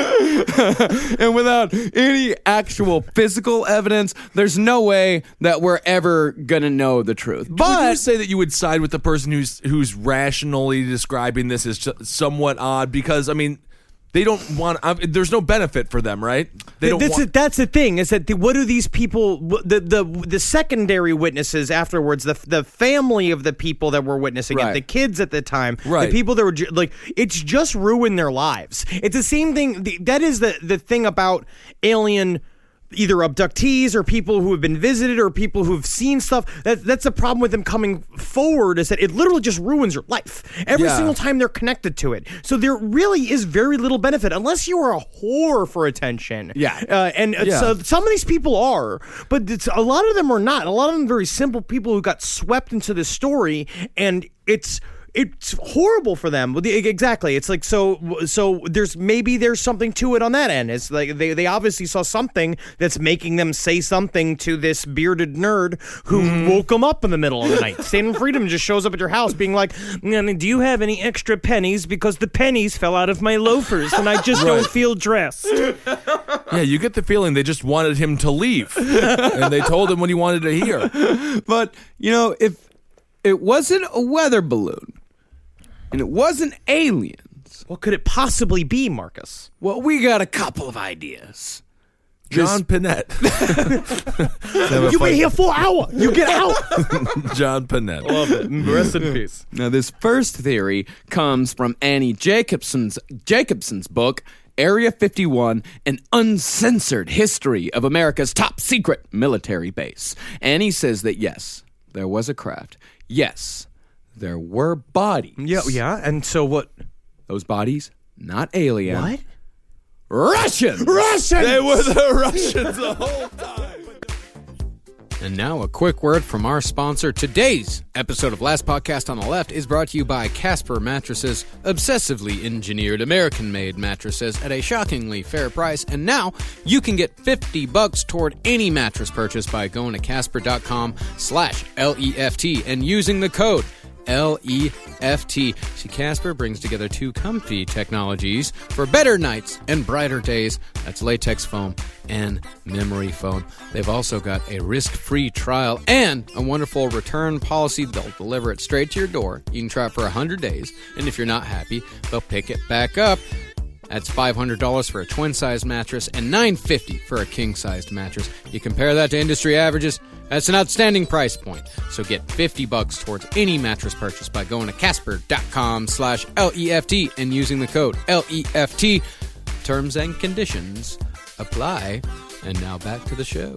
and without any actual physical evidence, there's no way that we're ever gonna know the truth. Would you But say that you would side with the person who's who's rationally describing this as ju- somewhat odd? Because I mean, they don't want. I mean, there's no benefit for them, right? They don't that's, want. the, that's the thing is that the, what do these people the, the the secondary witnesses afterwards, the the family of the people that were witnessing Right. it, the kids at the time, Right. the people that were ju- like, it's just ruined their lives. It's the same thing. The, that is the the thing about alien, either abductees or people who have been visited or people who've seen stuff. That, that's the problem with them coming forward, is that it literally just ruins your life every Yeah. single time they're connected to it. So there really is very little benefit unless you are a whore for attention. Yeah. Uh, and uh, Yeah. so some of these people are, but it's, a lot of them are not. A lot of them are very simple people who got swept into this story, and it's it's horrible for them. Well, the- Exactly. It's like so. So there's maybe there's something to it on that end. It's like they they obviously saw something that's making them say something to this bearded nerd who mm. woke them up in the middle of the night. Stand Freedom just shows up at your house, being like, "Do you have any extra pennies? Because the pennies fell out of my loafers, and I just right. don't feel dressed." Yeah, you get the feeling they just wanted him to leave, and they told him what he wanted to hear. But you know, if it wasn't a weather balloon. And it wasn't aliens. What could it possibly be, Marcus? Well, we got a couple of ideas. John Pinette. You've been here for an hour. You get out. John Pinette. Love it. Rest in peace. Now, this first theory comes from Annie Jacobson's Jacobson's book, Area fifty-one, An Uncensored History of America's Top Secret Military Base. Annie says that, yes, there was a craft. Yes, there were bodies. Yeah, yeah. And so what? Those bodies, not alien. What? Russians! Russians! They were the Russians the whole time. And now a quick word from our sponsor. Today's episode of Last Podcast on the Left is brought to you by Casper Mattresses, obsessively engineered American-made mattresses at a shockingly fair price. And now you can get fifty bucks toward any mattress purchase by going to casper.com slash L-E-F-T and using the code L E F T. See, Casper brings together two comfy technologies for better nights and brighter days. That's latex foam and memory foam. They've also got a risk-free trial and a wonderful return policy. They'll deliver it straight to your door. You can try it for one hundred days, and if you're not happy, they'll pick it back up. That's five hundred dollars for a twin-size mattress and nine hundred fifty dollars for a king-sized mattress. You compare that to industry averages, that's an outstanding price point. So get fifty bucks towards any mattress purchase by going to casper.com slash L-E-F-T and using the code L E F T. Terms and conditions apply. And now back to the show.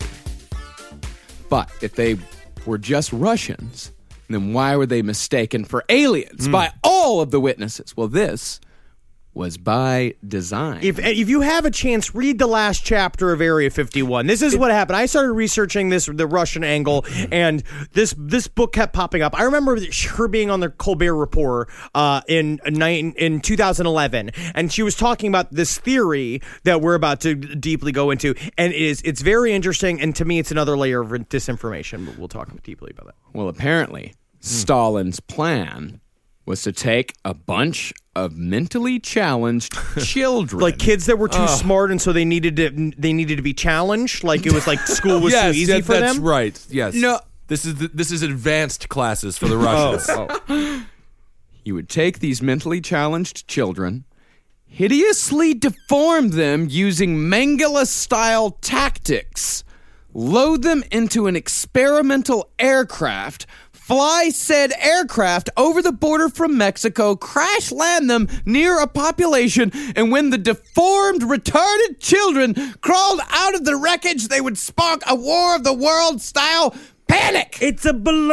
But if they were just Russians, then why were they mistaken for aliens mm. by all of the witnesses? Well, this was by design. If if you have a chance, read the last chapter of Area fifty-one. This is what happened. I started researching this, the Russian angle, and this this book kept popping up. I remember her being on the Colbert Report uh, in in two thousand eleven, and she was talking about this theory that we're about to deeply go into, and it is it's very interesting. And to me, it's another layer of disinformation. But we'll talk deeply about that. Well, apparently, mm. Stalin's plan was to take a bunch of mentally challenged children, like kids that were too uh, smart, and so they needed to they needed to be challenged. Like it was like school was yes, too easy yes, for that's them. Right. Yes. No, this is the, this is advanced classes for the Russians. oh, oh. You would take these mentally challenged children, hideously deform them using Mengele-style tactics, load them into an experimental aircraft, fly said aircraft over the border from Mexico, crash land them near a population, and when the deformed, retarded children crawled out of the wreckage, they would spark a War of the Worlds style panic. It's a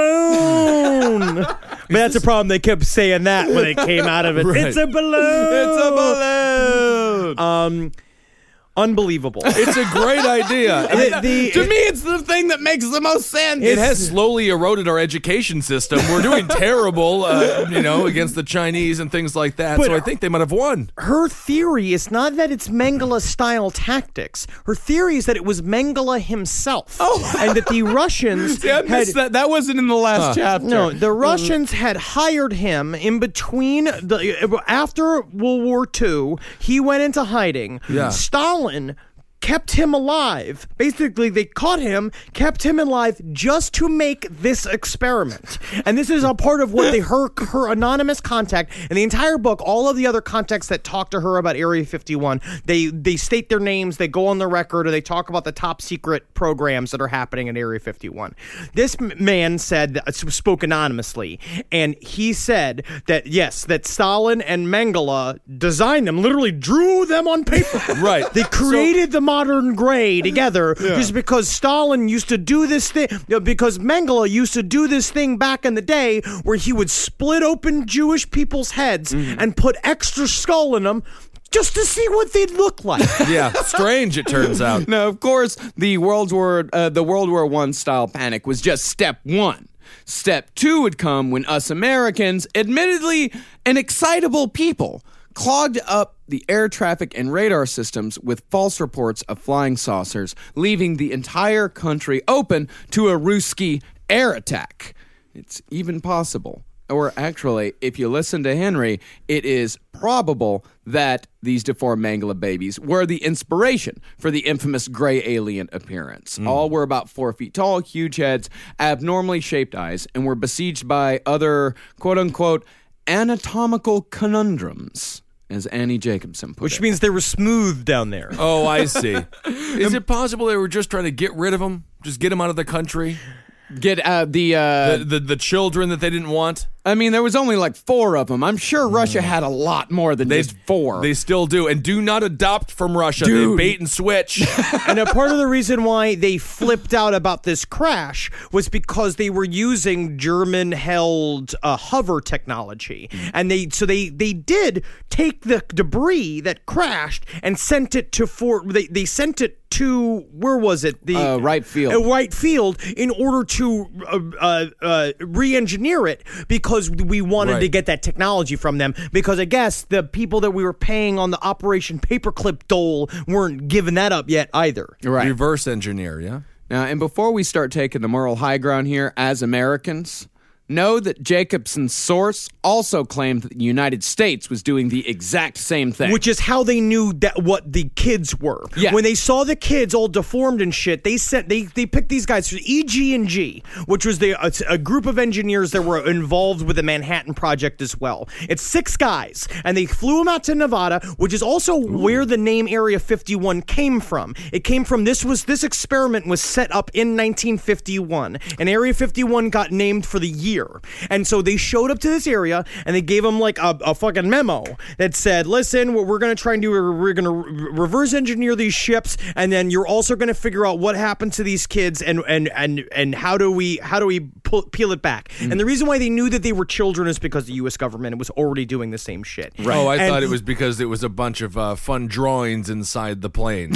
balloon. But that's a problem. They kept saying that when it came out of it. Right. It's a balloon. It's a balloon. Um... Unbelievable. It's a great idea. I mean, the, the, to me, it's the thing that makes the most sense. It has slowly eroded our education system. We're doing terrible, uh, you know, against the Chinese and things like that. But so I think they might have won. Her theory is not that it's Mengele-style tactics. Her theory is that it was Mengele himself. Oh. And that the Russians See, I had... that. That wasn't in the last uh, chapter. No, the Russians had hired him in between... the After World War Two, he went into hiding. Yeah. Stalin kept him alive. Basically, they caught him, kept him alive just to make this experiment. And this is a part of what they her her anonymous contact in the entire book. All of the other contacts that talk to her about Area fifty-one, they they state their names, they go on the record, or they talk about the top secret programs that are happening in Area fifty-one. This man said that, spoke anonymously, and he said that yes, that Stalin and Mengele designed them, literally drew them on paper. Right. They created so, the modern gray together yeah. just because Stalin used to do this thing, because Mengele used to do this thing back in the day where he would split open Jewish people's heads mm-hmm. and put extra skull in them just to see what they'd look like. Yeah, strange it turns out. Now, of course, the World War uh, the World War One style panic was just step one. Step two would come when us Americans, admittedly an excitable people, clogged up the air traffic and radar systems with false reports of flying saucers, leaving the entire country open to a Ruski air attack. It's even possible. Or actually, if you listen to Henry, it is probable that these deformed Mangala babies were the inspiration for the infamous gray alien appearance. Mm. All were about four feet tall, huge heads, abnormally shaped eyes, and were besieged by other, quote-unquote, anatomical conundrums, as Annie Jacobson put Which it. means they were smooth down there. Oh, I see. Is it possible they were just trying to get rid of them? Just get them out of the country? Get uh, the, uh... The, the the children that they didn't want? I mean, there was only like four of them. I'm sure Russia had a lot more than They, just four. They still do. And do not adopt from Russia. Dude. They bait and switch. And a part of the reason why they flipped out about this crash was because they were using German-held uh, hover technology, and they so they they did take the debris that crashed and sent it to for they they sent it to where was it the Uh, right field. uh, right field in order to uh, uh, uh, re-engineer it because we wanted Right. to get that technology from them because I guess the people that we were paying on the Operation Paperclip dole weren't giving that up yet either. right. Reverse engineer, yeah? Now, and before we start taking the moral high ground here as Americans, know that Jacobson's source also claimed that the United States was doing the exact same thing. Which is how they knew that what the kids were. Yeah. When they saw the kids all deformed and shit, they sent they they picked these guys from E G and G, which was the a, a group of engineers that were involved with the Manhattan Project as well. It's six guys, and they flew them out to Nevada, which is also where the name Area fifty-one came from. It came from this was this experiment was set up in nineteen fifty-one, and Area fifty-one got named for the year. And so they showed up to this area and they gave them like a, a fucking memo that said, listen, what we're going to try and do, we're going to re- reverse engineer these ships. And then you're also going to figure out what happened to these kids and, and, and, and how do we, how do we pull, peel it back? Mm. And the reason why they knew that they were children is because the U S government was already doing the same shit. Right. Oh, I And- thought it was because it was a bunch of uh, fun drawings inside the planes.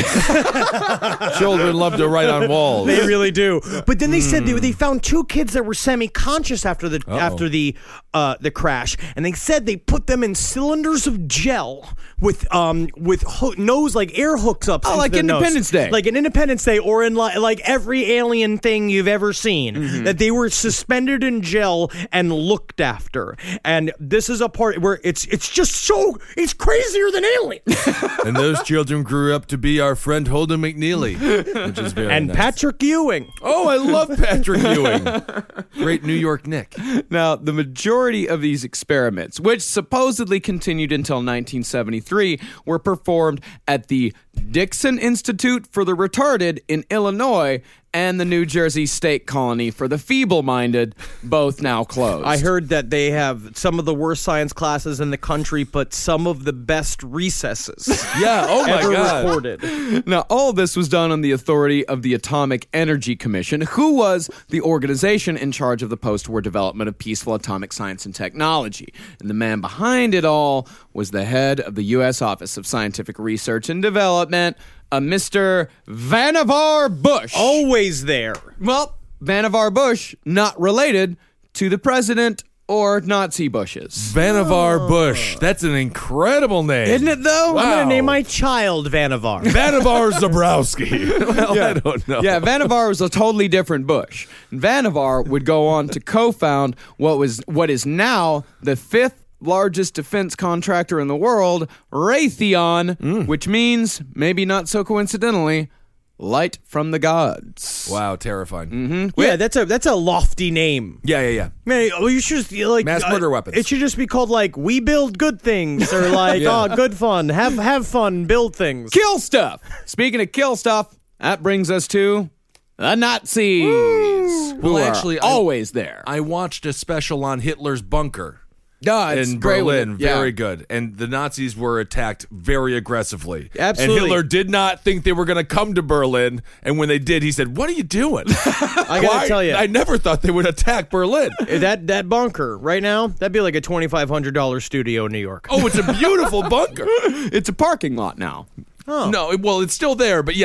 Children love to write on walls. They really do. But then they said they, they found two kids that were semi-conscious after the Uh-oh. after the uh, the crash, and they said they put them in cylinders of gel with um with ho- nose like air hooks up. Oh, into like their nose. Independence Day. like an Independence Day, or in li- like every alien thing you've ever seen. Mm-hmm. That they were suspended in gel and looked after. And this is a part where it's it's just so it's crazier than aliens. And those children grew up to be our friend Holden McNeely, which is very and nice. Patrick Ewing. Oh, I love Patrick Ewing. Great New York Nick. Now, the majority of these experiments, which supposedly continued until nineteen seventy-three, were performed at the Dixon Institute for the Retarded in Illinois and the New Jersey State Colony for the Feeble-Minded, both now closed. I heard that they have some of the worst science classes in the country, but some of the best recesses Yeah, oh my ever God. recorded. Now, all of this was done on the authority of the Atomic Energy Commission, who was the organization in charge of the post-war development of peaceful atomic science and technology. And the man behind it all was the head of the U S Office of Scientific Research and Development, a Mister Vannevar Bush. Always there. Well, Vannevar Bush, not related to the president or Nazi Bushes. Vannevar Bush. That's an incredible name. Isn't it, though? Wow. I'm going to name my child Vannevar. Vannevar Zabrowski. Well, I don't know. Yeah, Vannevar was a totally different Bush. Vannevar would go on to co-found what was what is now the fifth largest defense contractor in the world, Raytheon, Mm. which means, maybe not so coincidentally, light from the gods. Wow, terrifying. Yeah, that's a that's a lofty name. Yeah, yeah, yeah. Man, well, you should just like Mass murder weapons. It should just be called like "We build good things" or like Yeah. "Oh, good fun, have have fun, build things." Kill stuff! Speaking of kill stuff, that brings us to the Nazis, who Well, are actually, I- always there. I watched a special on Hitler's bunker No, it's in great with Berlin. it. Yeah. Very good. And the Nazis were attacked very aggressively. Absolutely. And Hitler did not think they were going to come to Berlin. And when they did, he said, "What are you doing?" I gotta Why? tell you, I never thought they would attack Berlin. that that bunker right now, that'd be like a twenty-five hundred dollars studio in New York. Oh, it's a beautiful bunker. It's a parking lot now. No, it- well, it's still there, but yes.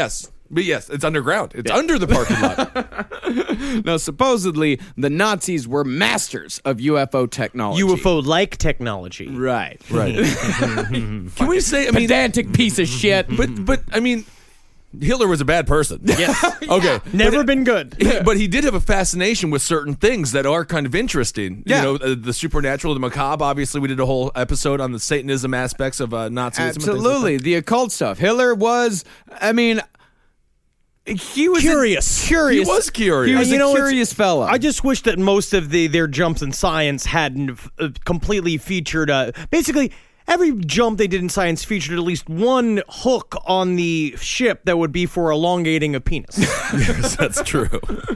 But yes, it's underground. It's under the parking lot. Now, supposedly, the Nazis were masters of U F O technology. U F O-like technology. Right. Right. Can we say, I mean, Pedantic piece of shit. but, but, I mean, Hitler was a bad person. Yes. Okay. Never but, been good. Yeah, but he did have a fascination with certain things that are kind of interesting. Yeah. You know, uh, the supernatural, the macabre. Obviously, we did a whole episode on the Satanism aspects of uh, Nazism. and things like Absolutely. that. The occult stuff. Hitler was, I mean, he was Curious. A, curious. He was curious. He was And you a know, it's- curious fellow. I just wish that most of the their jumps in science hadn't uh, completely featured. Uh, basically, every jump they did in science featured at least one hook on the ship that would be for elongating a penis. Yes, that's true.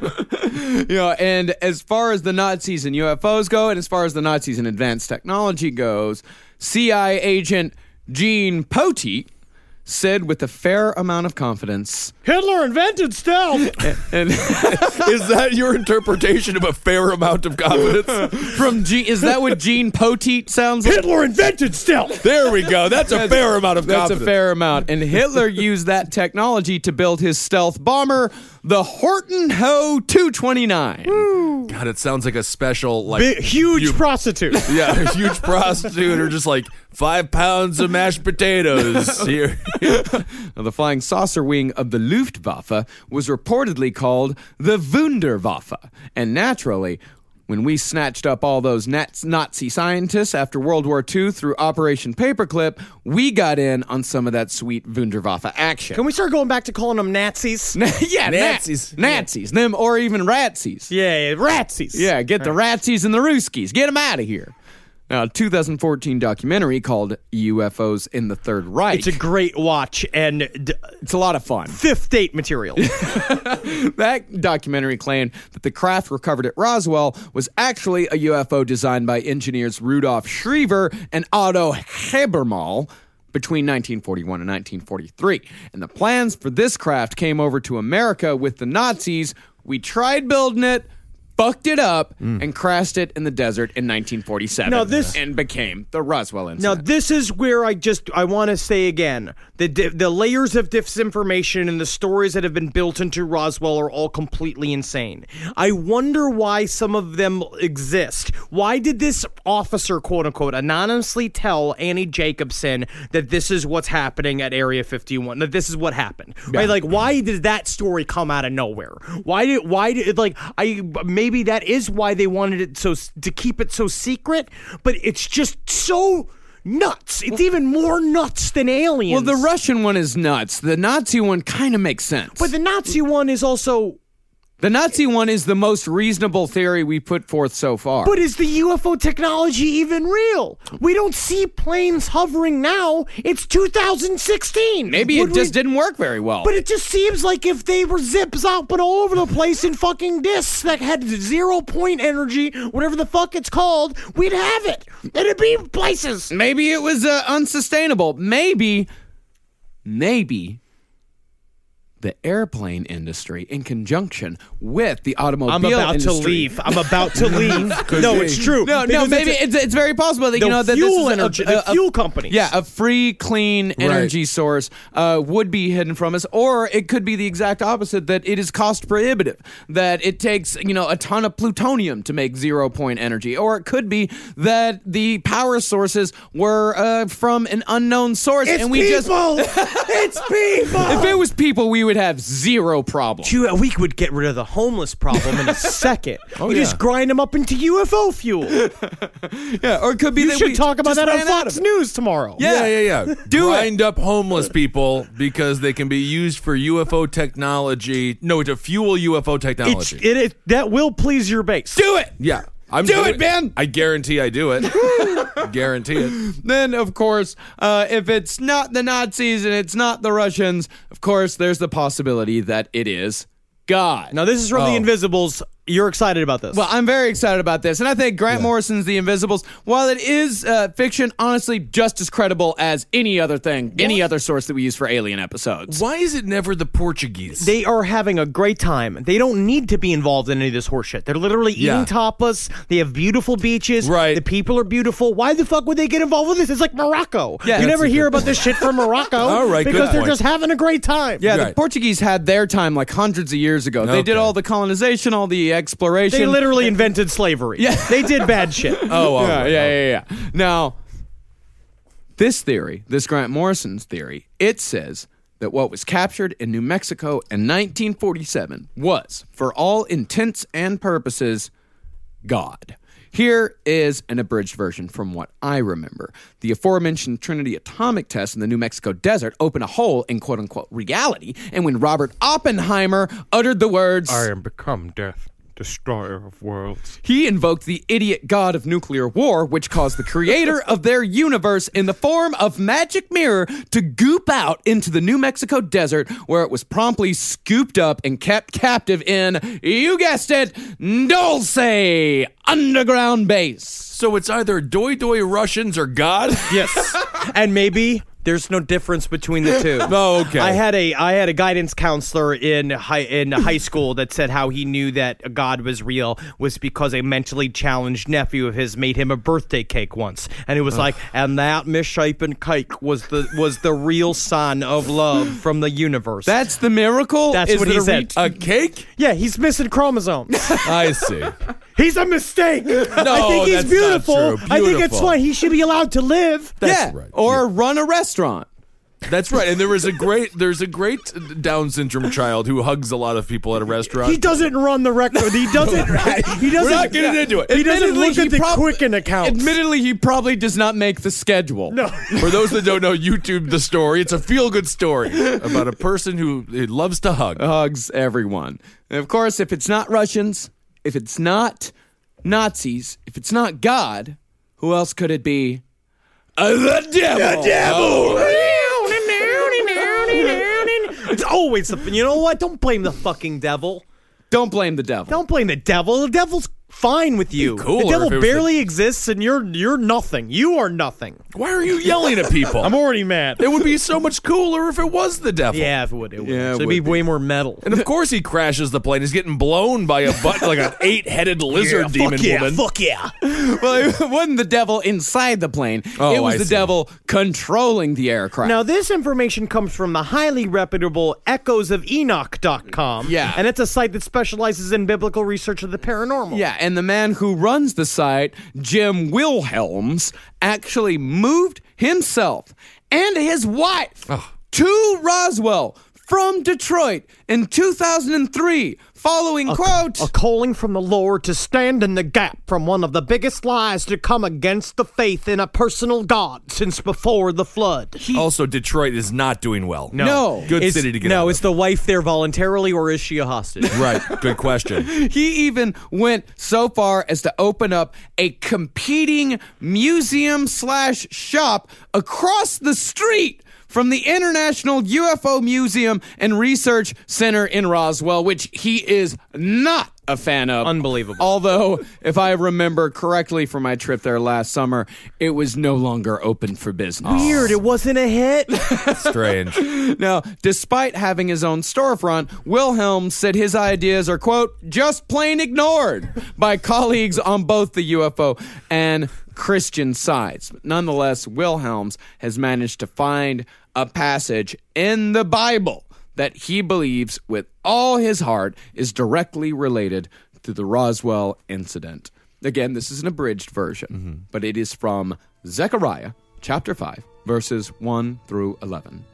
you know, and as far as the Nazis and U F Os go, and as far as the Nazis and advanced technology goes, C I A agent Gene Poteet said with a fair amount of confidence, Hitler invented stealth. and Is that your interpretation of a fair amount of confidence? from G, is that what Gene Poteet sounds like? Hitler invented stealth. There we go. That's a fair amount of That's confidence. a fair amount. And Hitler used that technology to build his stealth bomber, the Horton Ho two twenty-nine. God, it sounds like a special, like Big, huge you- prostitute. Yeah, a huge prostitute, or just like five pounds of mashed potatoes here. Now, the flying saucer wing of the Luftwaffe was reportedly called the Wunderwaffe. And naturally, when we snatched up all those Nats- Nazi scientists after World War Two through Operation Paperclip, we got in on some of that sweet Wunderwaffe action. Can we start going back to calling them Nazis? yeah, Nazis. Na- Nazis. Them or even Ratsies. Yeah, Ratsies. Yeah, get the Ratsies and the Ruskies. Get them out of here. Now, a two thousand fourteen documentary called U F Os in the Third Reich. It's a great watch and d- It's a lot of fun. fifth date material. That documentary claimed that the craft recovered at Roswell was actually a U F O designed by engineers Rudolf Schriever and Otto Habermal between nineteen forty-one and nineteen forty-three. And the plans for this craft came over to America with the Nazis. We tried building it, fucked it up, and crashed it in the desert in nineteen forty-seven. Now this- and became the Roswell Now, incident. this is where I just I want to say again the di- the layers of disinformation and the stories that have been built into Roswell are all completely insane. I wonder why some of them exist. Why did this officer, quote unquote, anonymously tell Annie Jacobson that this is what's happening at Area fifty-one? That this is what happened, right? Like, why did that story come out of nowhere? Why did why did like I maybe that is why they wanted it so to keep it so secret, but it's just so nuts. It's even more nuts than aliens. Well, the Russian one is nuts. The Nazi one kind of makes sense. but the Nazi one is also. the Nazi one is the most reasonable theory we put forth so far. But is the U F O technology even real? We don't see planes hovering now. It's two thousand sixteen. Maybe Would it just we- didn't work very well. But it just seems like if they were zips out but all over the place in fucking discs that had zero point energy, whatever the fuck it's called, we'd have it. It'd be places. Maybe it was uh, unsustainable. Maybe, maybe the airplane industry, in conjunction with the automobile I'm about industry. to leave. I'm about to leave. no, it's true. No, no, Because maybe it's, it's, it's very possible that the you know that fuel this is energy, a, the a- fuel companies. Yeah, a free, clean energy source uh, would be hidden from us, or it could be the exact opposite, that it is cost prohibitive, that it takes you know a ton of plutonium to make zero point energy, or it could be that the power sources were uh, from an unknown source, It's and we just people. It's people. if it was people, we would have zero problem. You- we would get rid of the homeless problem in a second. we just grind them up into U F O fuel. Yeah, or it could be You that should we talk about just that on ran out Fox of it. News tomorrow. Yeah, yeah, yeah. Do it. Grind up homeless people because they can be used for U F O technology. No, to fuel U F O It's, technology. it, it that will please your base. Do it. yeah. I'm Do doing it, man. I guarantee I do it. Guarantee it. Then, of course, uh, if it's not the Nazis and it's not the Russians, of course, there's the possibility that it is God. Now this is from Oh. the Invisibles. you're excited about this. Well, I'm very excited about this, and I think Grant yeah. Morrison's The Invisibles, while it is uh, fiction, honestly, just as credible as any other thing, what? any other source that we use for Alien episodes. Why is it never the Portuguese? They are having a great time. They don't need to be involved in any of this horseshit. They're literally eating yeah. tapas. They have beautiful beaches. Right. The people are beautiful. Why the fuck would they get involved with this? It's like Morocco. Yeah, you never hear about this shit from Morocco. All right, because they're point. just having a great time. Yeah, right. the Portuguese had their time like hundreds of years ago. Okay. They did all the colonization, all the exploration. They literally invented slavery. Yeah. They did bad shit. Oh, all yeah, right. yeah, yeah, yeah. Now, this theory, this Grant Morrison's theory, it says that what was captured in New Mexico in nineteen forty-seven was, for all intents and purposes, God. Here is an abridged version from what I remember. The aforementioned Trinity atomic test in the New Mexico desert opened a hole in quote-unquote reality, and when Robert Oppenheimer uttered the words, I am become death, destroyer of worlds, he invoked the idiot god of nuclear war, which caused the creator of their universe in the form of Magic Mirror to goop out into the New Mexico desert, where it was promptly scooped up and kept captive in, you guessed it, Dulce underground base. So it's either Doi Doi Russians or God? Yes. And maybe there's no difference between the two. Oh, okay. I had a I had a guidance counselor in high in high school that said how he knew that God was real was because a mentally challenged nephew of his made him a birthday cake once, and it was like, and that misshapen cake was the was the real sign of love from the universe. That's the miracle? That's Is what it he a said. A cake? Yeah, he's missing chromosomes. I see. He's a mistake. No, I think he's that's beautiful. not true. I think it's Beautiful. fine. He should be allowed to live. yeah, right. or run a restaurant. That's right. And there was a great there's a great Down syndrome child who hugs a lot of people at a restaurant. He doesn't run the record. He doesn't. He doesn't. We're not getting into it. He doesn't Admittedly, look at he the prob- Quicken accounts. Admittedly, he probably does not make the schedule. No. For those that don't know, YouTube the story. It's a feel-good story about a person who loves to hug. Hugs everyone. And of course, if it's not Russians, if it's not Nazis, if it's not God, who else could it be? Uh, the devil. The devil. It's always the. You know what? Don't blame the fucking devil. Don't blame the devil. Don't blame the devil. The devil's fine with you. cooler The devil if it was barely exists, and you're you're nothing. You are nothing. Why are you yelling at people? I'm already mad. It would be so much cooler if it was the devil. Yeah, if it would. It would. Yeah, it so it'd be would be. way more metal. And of course he crashes the plane. He's getting blown by a butt like an eight-headed lizard demon fuck yeah, woman. Fuck yeah. Well, it wasn't the devil inside the plane. Oh, it was I the see. devil controlling the aircraft. Now, this information comes from the highly reputable echoes of enoch dot com. Yeah. And it's a site that specializes in biblical research of the paranormal. Yeah, and the man who runs the site, Jim Wilhelms, actually moved himself and his wife to Roswell from Detroit in two thousand three, following, quote, A calling from the Lord to stand in the gap from one of the biggest lies to come against the faith in a personal God since before the flood. Also, Detroit is not doing well. No. Good It's- city to get No, out it's of. the wife there voluntarily, or is she a hostage? Right. Good question. he even went so far as to open up a competing museum slash shop across the street from the International U F O Museum and Research Center in Roswell, which he is not a fan of. Unbelievable. Although, if I remember correctly from my trip there last summer, it was no longer open for business. Weird, it wasn't a hit. Strange. Now, despite having his own storefront, Wilhelm said his ideas are, quote, just plain ignored by colleagues on both the U F O and Christian sides. But nonetheless, Wilhelms has managed to find a passage in the Bible that he believes with all his heart is directly related to the Roswell incident. Again, this is an abridged version, Mm-hmm. but it is from Zechariah chapter five, verses one through eleven.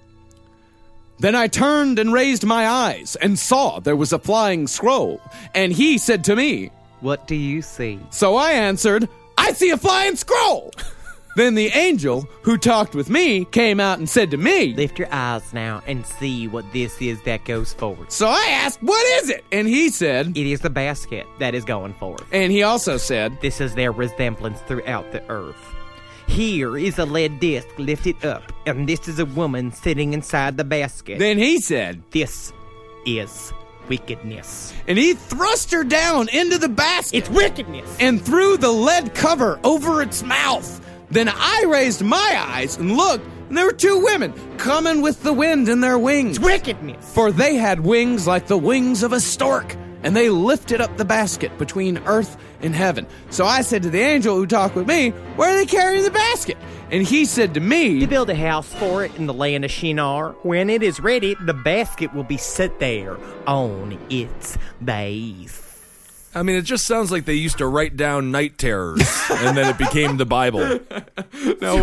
Then I turned and raised my eyes and saw there was a flying scroll, and he said to me, What do you see? so I answered, I see a flying scroll. Then the angel who talked with me came out and said to me, Lift your eyes now and see what this is that goes forward. so I asked, what is it? And he said, It is the basket that is going forward. and he also said, This is their resemblance throughout the earth. Here is a lead disc lifted up, and this is a woman sitting inside the basket. then he said, This is wickedness. And he thrust her down into the basket. It's wickedness. And threw the lead cover over its mouth. Then I raised my eyes and looked, and there were two women coming with the wind in their wings. It's wickedness. For they had wings like the wings of a stork, and they lifted up the basket between earth and heaven. So I said to the angel who talked with me, where are they carrying the basket? And he said to me, You build a house for it in the land of Shinar. When it is ready, the basket will be set there on its base. I mean, it just sounds like they used to write down night terrors, and then it became the Bible. No.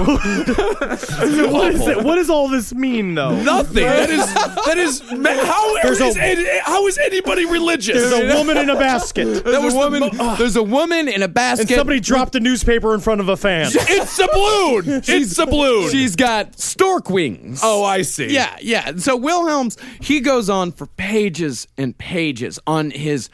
what, is it, what does all this mean, though? Nothing. That is that is how There's is a- any, how is anybody religious? There's a woman in a basket. There's, was a woman, the mo- there's a woman in a basket. And somebody dropped a newspaper in front of a fan. It's a balloon. It's a balloon. She's got stork wings. Oh, I see. Yeah, yeah. So Wilhelms, he goes on for pages and pages on his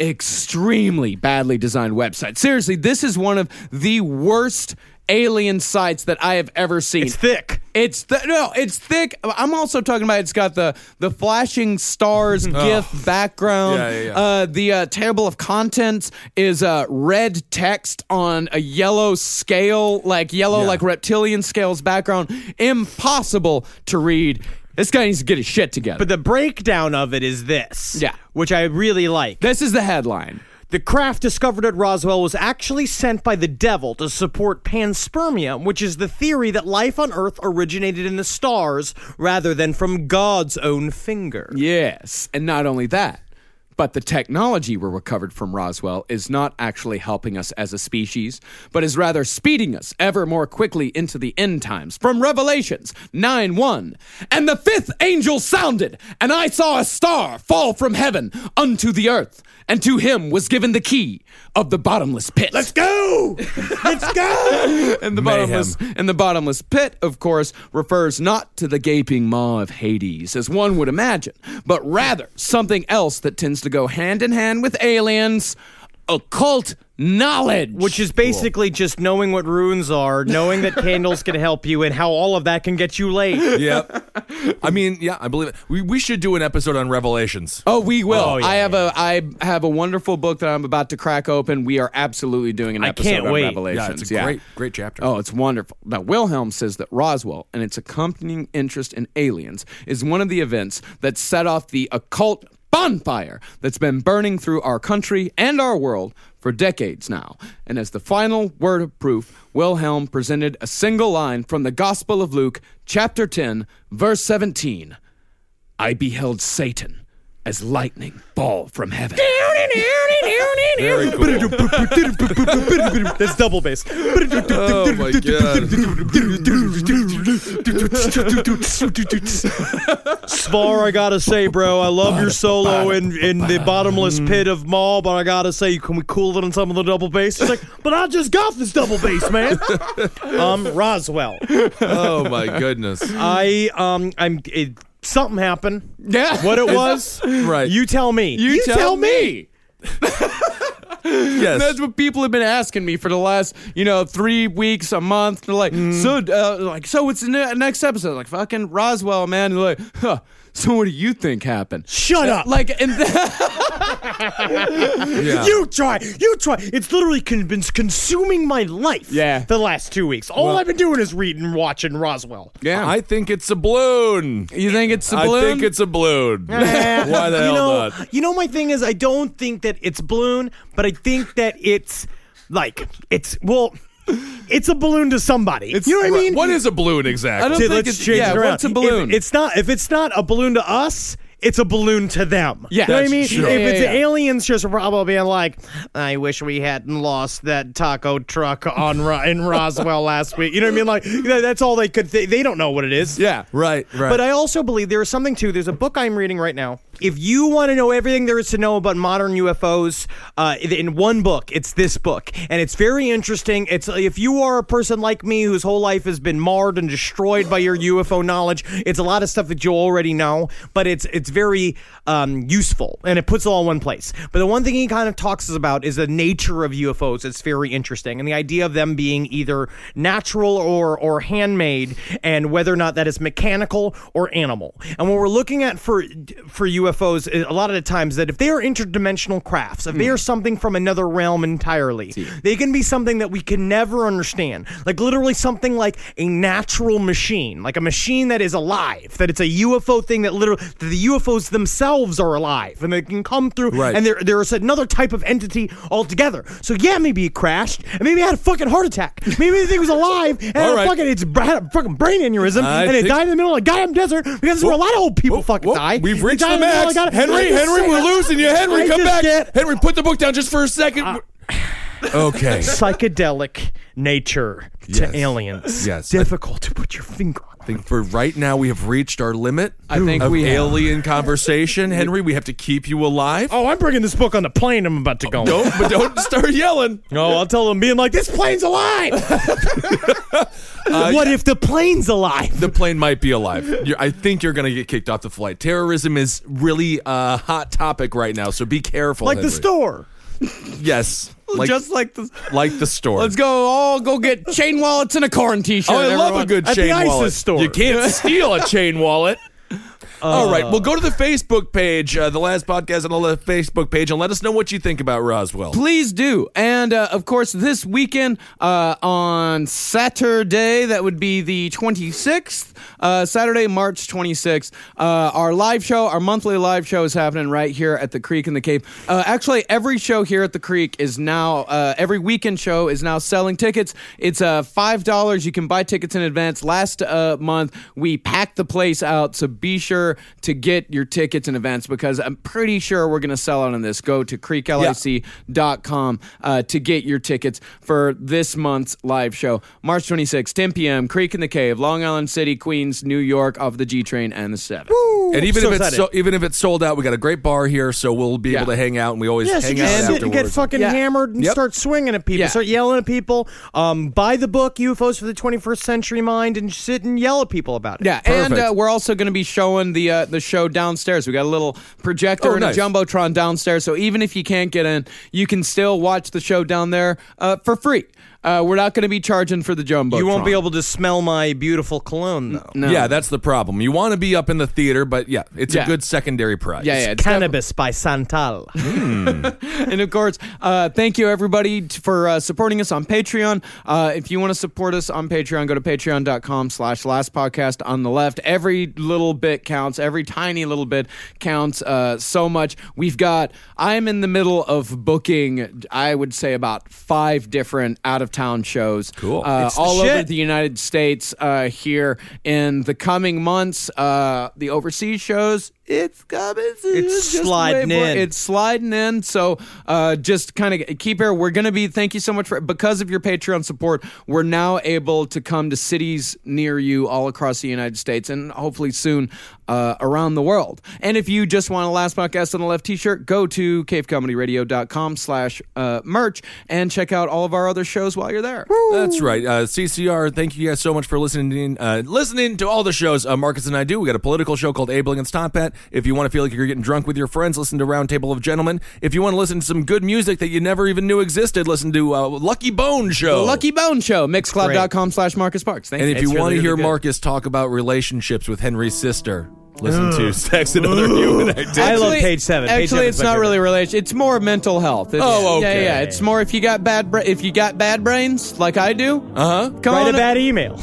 extremely badly designed website. Seriously, this is one of the worst alien sites that I have ever seen. It's thick. It's th- no, it's thick. I'm also talking about it's got the the flashing stars GIF background. Yeah, yeah, yeah. Uh, the uh, table of contents is uh, red text on a yellow scale, like yellow, Yeah. like reptilian scales background. Impossible to read. This guy needs to get his shit together. But the breakdown of it is this. Yeah. Which I really like. This is the headline. The craft discovered at Roswell was actually sent by the devil to support panspermia, which is the theory that life on Earth originated in the stars rather than from God's own finger. Yes, and not only that, but the technology we recovered from Roswell is not actually helping us as a species, but is rather speeding us ever more quickly into the end times. From Revelations nine one, and the fifth angel sounded, and I saw a star fall from heaven unto the earth, and to him was given the key of the bottomless pit. Let's go! Let's go! and the Mayhem. bottomless and the bottomless pit, of course, refers not to the gaping maw of Hades, as one would imagine, but rather something else that tends to go hand in hand with aliens: occult knowledge. Which is basically just knowing what runes are, knowing that candles can help you, and how all of that can get you laid. Yep. I mean, yeah, I believe it. We we should do an episode on Revelations. Oh, we will. Oh, yeah, I have a I have a wonderful book that I'm about to crack open. We are absolutely doing an I episode can't on wait. Revelations. Yeah, it's a great great chapter. Oh, it's wonderful. Now, Wilhelm says that Roswell and its accompanying interest in aliens is one of the events that set off the occult bonfire that's been burning through our country and our world for decades now. And as the final word of proof, Wilhelm presented a single line from the Gospel of Luke, chapter ten, verse seventeen. I beheld Satan as lightning fall from heaven. Very cool. That's double bass. Oh my god. Svar, I gotta say, bro, I love your solo in, in the bottomless pit of Maul, but I gotta say, can we cool it on some of the double bass? He's like, but I just got this double bass, man. um, Roswell. Oh my goodness. I, um, I'm, it, something happened. Yeah. What it was? Right. You tell me. You, tell, me. Yes. That's what people have been asking me for the last, you know, three weeks, a month. They're like, so, uh, like, so what's the ne- next episode? Like, fucking Roswell, man. They're like, huh. So what do you think happened? Shut up. Like, and Yeah. You try. You try. It's literally con- been consuming my life. Yeah. The last two weeks. All Well- I've been doing is reading, watching Roswell. yeah, I think it's a balloon. you think it's a I balloon? think it's a balloon. Why the you hell know, not? You know, my thing is, I don't think that it's balloon, but I think that it's like it's well, it's a balloon to somebody. It's- you know what I mean? What is a balloon exactly? I don't Okay, think let's it's change yeah, it around. what's a balloon? If it's not. If it's not a balloon to us. It's a balloon to them. Yeah, you know what I that's mean? true. If Yeah, it's yeah, yeah. aliens, just probably being like, "I wish we hadn't lost that taco truck on Ro- in Roswell last week." You know what I mean? Like you know, that's all they could. They, they don't know what it is. yeah. Right, right. But I also believe there is something too. There's a book I'm reading right now. If you want to know everything there is to know about modern U F Os, uh, in one book, it's this book, and it's very interesting. It's if you are a person like me whose whole life has been marred and destroyed by your U F O knowledge, it's a lot of stuff that you already know. But it's it's very um, useful, and it puts it all in one place. But the one thing he kind of talks about is the nature of U F Os. It's very interesting, and the idea of them being either natural or or handmade, and whether or not that is mechanical or animal. And what we're looking at for for U F Os, a lot of the times, that if they are interdimensional crafts, if they are something from another realm entirely, they can be something that we can never understand. Like literally something like a natural machine, like a machine that is alive, that it's a U F O thing that literally, that the U F Os themselves are alive and they can come through, Right. and there there is another type of entity altogether. So yeah, maybe it crashed, and maybe it had a fucking heart attack. Maybe the thing was alive and had All a right. fucking, it's had a fucking brain aneurysm, I and it think- died in the middle of a goddamn desert, because that's where a lot of old people Whoa, fucking whoa, die. We've They reached die the in middle max. of goddamn- Henry, I just Henry, say- we're losing you. Henry, I come just back. get- Henry, put the book down just for a second. Uh, okay. Psychedelic nature to Yes. aliens. Yes. Difficult to put your finger on. I think for right now we have reached our limit. I think of we have. alien conversation. Henry, we have to keep you alive. Oh, I'm bringing this book on the plane I'm about to go on. Don't, but don't start yelling. Oh, I'll tell them being like, this plane's alive. What if the plane's alive? The plane might be alive. You're, I think you're going to get kicked off the flight. Terrorism is really a hot topic right now, so be careful. Like the Henry. store. Yes. Like, Just like the. like the store. Let's go all go get chain wallets and a corn t-shirt. Oh, I love everyone. a good At the chain ISIS wallet. store. You can't steal a chain wallet. All right, well, go to the Facebook page, uh, the last podcast on the left Facebook page, and let us know what you think about Roswell. Please do. And, uh, of course, this weekend uh, on Saturday, that would be the twenty-sixth, uh, Saturday, March twenty-sixth, uh, our live show, our monthly live show is happening right here at the Creek in the Cave. Uh, actually, every show here at the Creek is now, uh, every weekend show is now selling tickets. It's uh, five dollars. You can buy tickets in advance. Last uh, month, we packed the place out, so be sure to get your tickets in advance, because I'm pretty sure we're going to sell out on this. Go to creek lic dot com uh, to get your tickets for this month's live show. March twenty-sixth, ten p.m., Creek in the Cave, Long Island City, Queens, New York, off the G train and the seven. And even So if it's excited. so, even if it's sold out, we got a great bar here, so we'll be Yeah. able to hang out, and we always Yeah, so hang just out sit and afterwards. get fucking Yeah. hammered and Yep. start swinging at people, Yeah. start yelling at people. Um, buy the book U F Os for the twenty-first Century Mind, and sit and yell at people about it. Yeah, and Perfect. uh, we're also going to be showing the uh, the show downstairs. We got a little projector Oh, and nice. a jumbotron downstairs, so even if you can't get in, you can still watch the show down there uh, for free. Uh, we're not going to be charging for the jumbotron. You won't be able to smell my beautiful cologne, though. No. Yeah, that's the problem. You want to be up in the theater, but yeah, it's Yeah. a good secondary price. Yeah, yeah. it's Cannabis by Santal. And of course, uh, thank you everybody t- for uh, supporting us on Patreon. Uh, if you want to support us on Patreon, go to patreon.com slash last podcast on the left. Every little bit counts. Every tiny little bit counts uh, so much. We've got, I'm in the middle of booking, I would say about five different out-of-town shows. Cool. Uh, It's the all over shit. the United States uh, here in the coming months. Uh, the overseas shows, it's coming soon. It's Just sliding wait for it. in. It's sliding in. So uh, just kind of keep here. We're going to be, thank you so much for, because of your Patreon support, we're now able to come to cities near you all across the United States and hopefully soon uh, around the world. And if you just want a Last Podcast on the Left t-shirt, go to cavecomedyradio.com slash uh, merch and check out all of our other shows while you're there. That's right. Uh, C C R, thank you guys so much for listening uh, listening to all the shows uh, Marcus and I do. We got a political show called Abel Against Tom Pat. If you want to feel like you're getting drunk with your friends, listen to Roundtable of Gentlemen. If you want to listen to some good music that you never even knew existed, listen to uh, Lucky Bone Show. The Lucky Bone Show, mixcloud.com slash Marcus Parks. Thank And you. if you It's want really, to hear really good. Marcus talk about relationships with Henry's sister, listen to Sex and Other Human Activities. I love page seven. Page Actually, seven's it's my not favorite. really relation. It's more mental health. It's, Oh, okay. Yeah, yeah. It's more if you got bad bra- if you got bad brains like I do. Uh-huh. Come Write on, a bad email.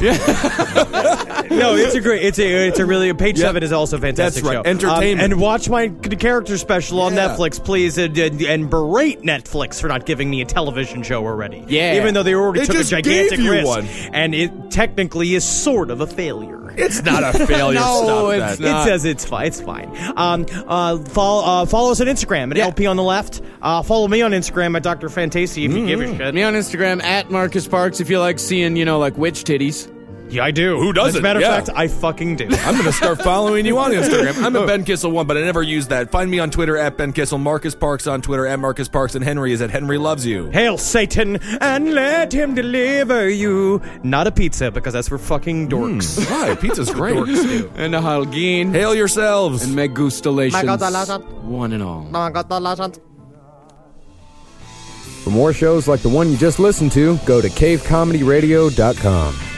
No, it's a great. It's a. It's a really. Page Yep. seven is also a fantastic That's right. show. Entertainment. Um, and watch my c- character special on Yeah. Netflix, please, and, and, and berate Netflix for not giving me a television show already. Yeah. even though they already They took a just gigantic gave you risk, one. and it technically is sort of a failure. It's not a failure. No, Stop it's that. not. It says it's fine. It's fine. Um, uh, follow, uh, follow us on Instagram at Yeah. L P on the left. Uh, follow me on Instagram at Doctor Fantasy if you give a shit. Me on Instagram at Marcus Parks if you like seeing, you know, like witch titties. Yeah, I do. Who doesn't? As a matter Yeah. of fact, I fucking do. I'm going to start following you on Instagram. I'm at Ben Kissel one, but I never use that. Find me on Twitter at Ben Kissel. Marcus Parks on Twitter at Marcus Parks. And Henry is at Henry Loves You. Hail Satan and let him deliver you. Not a pizza, because that's for fucking dorks. Mm, why? Pizza's great. And a Halgin. Hail yourselves. And megustalations. One and all. For more shows like the one you just listened to, go to cave comedy radio dot com.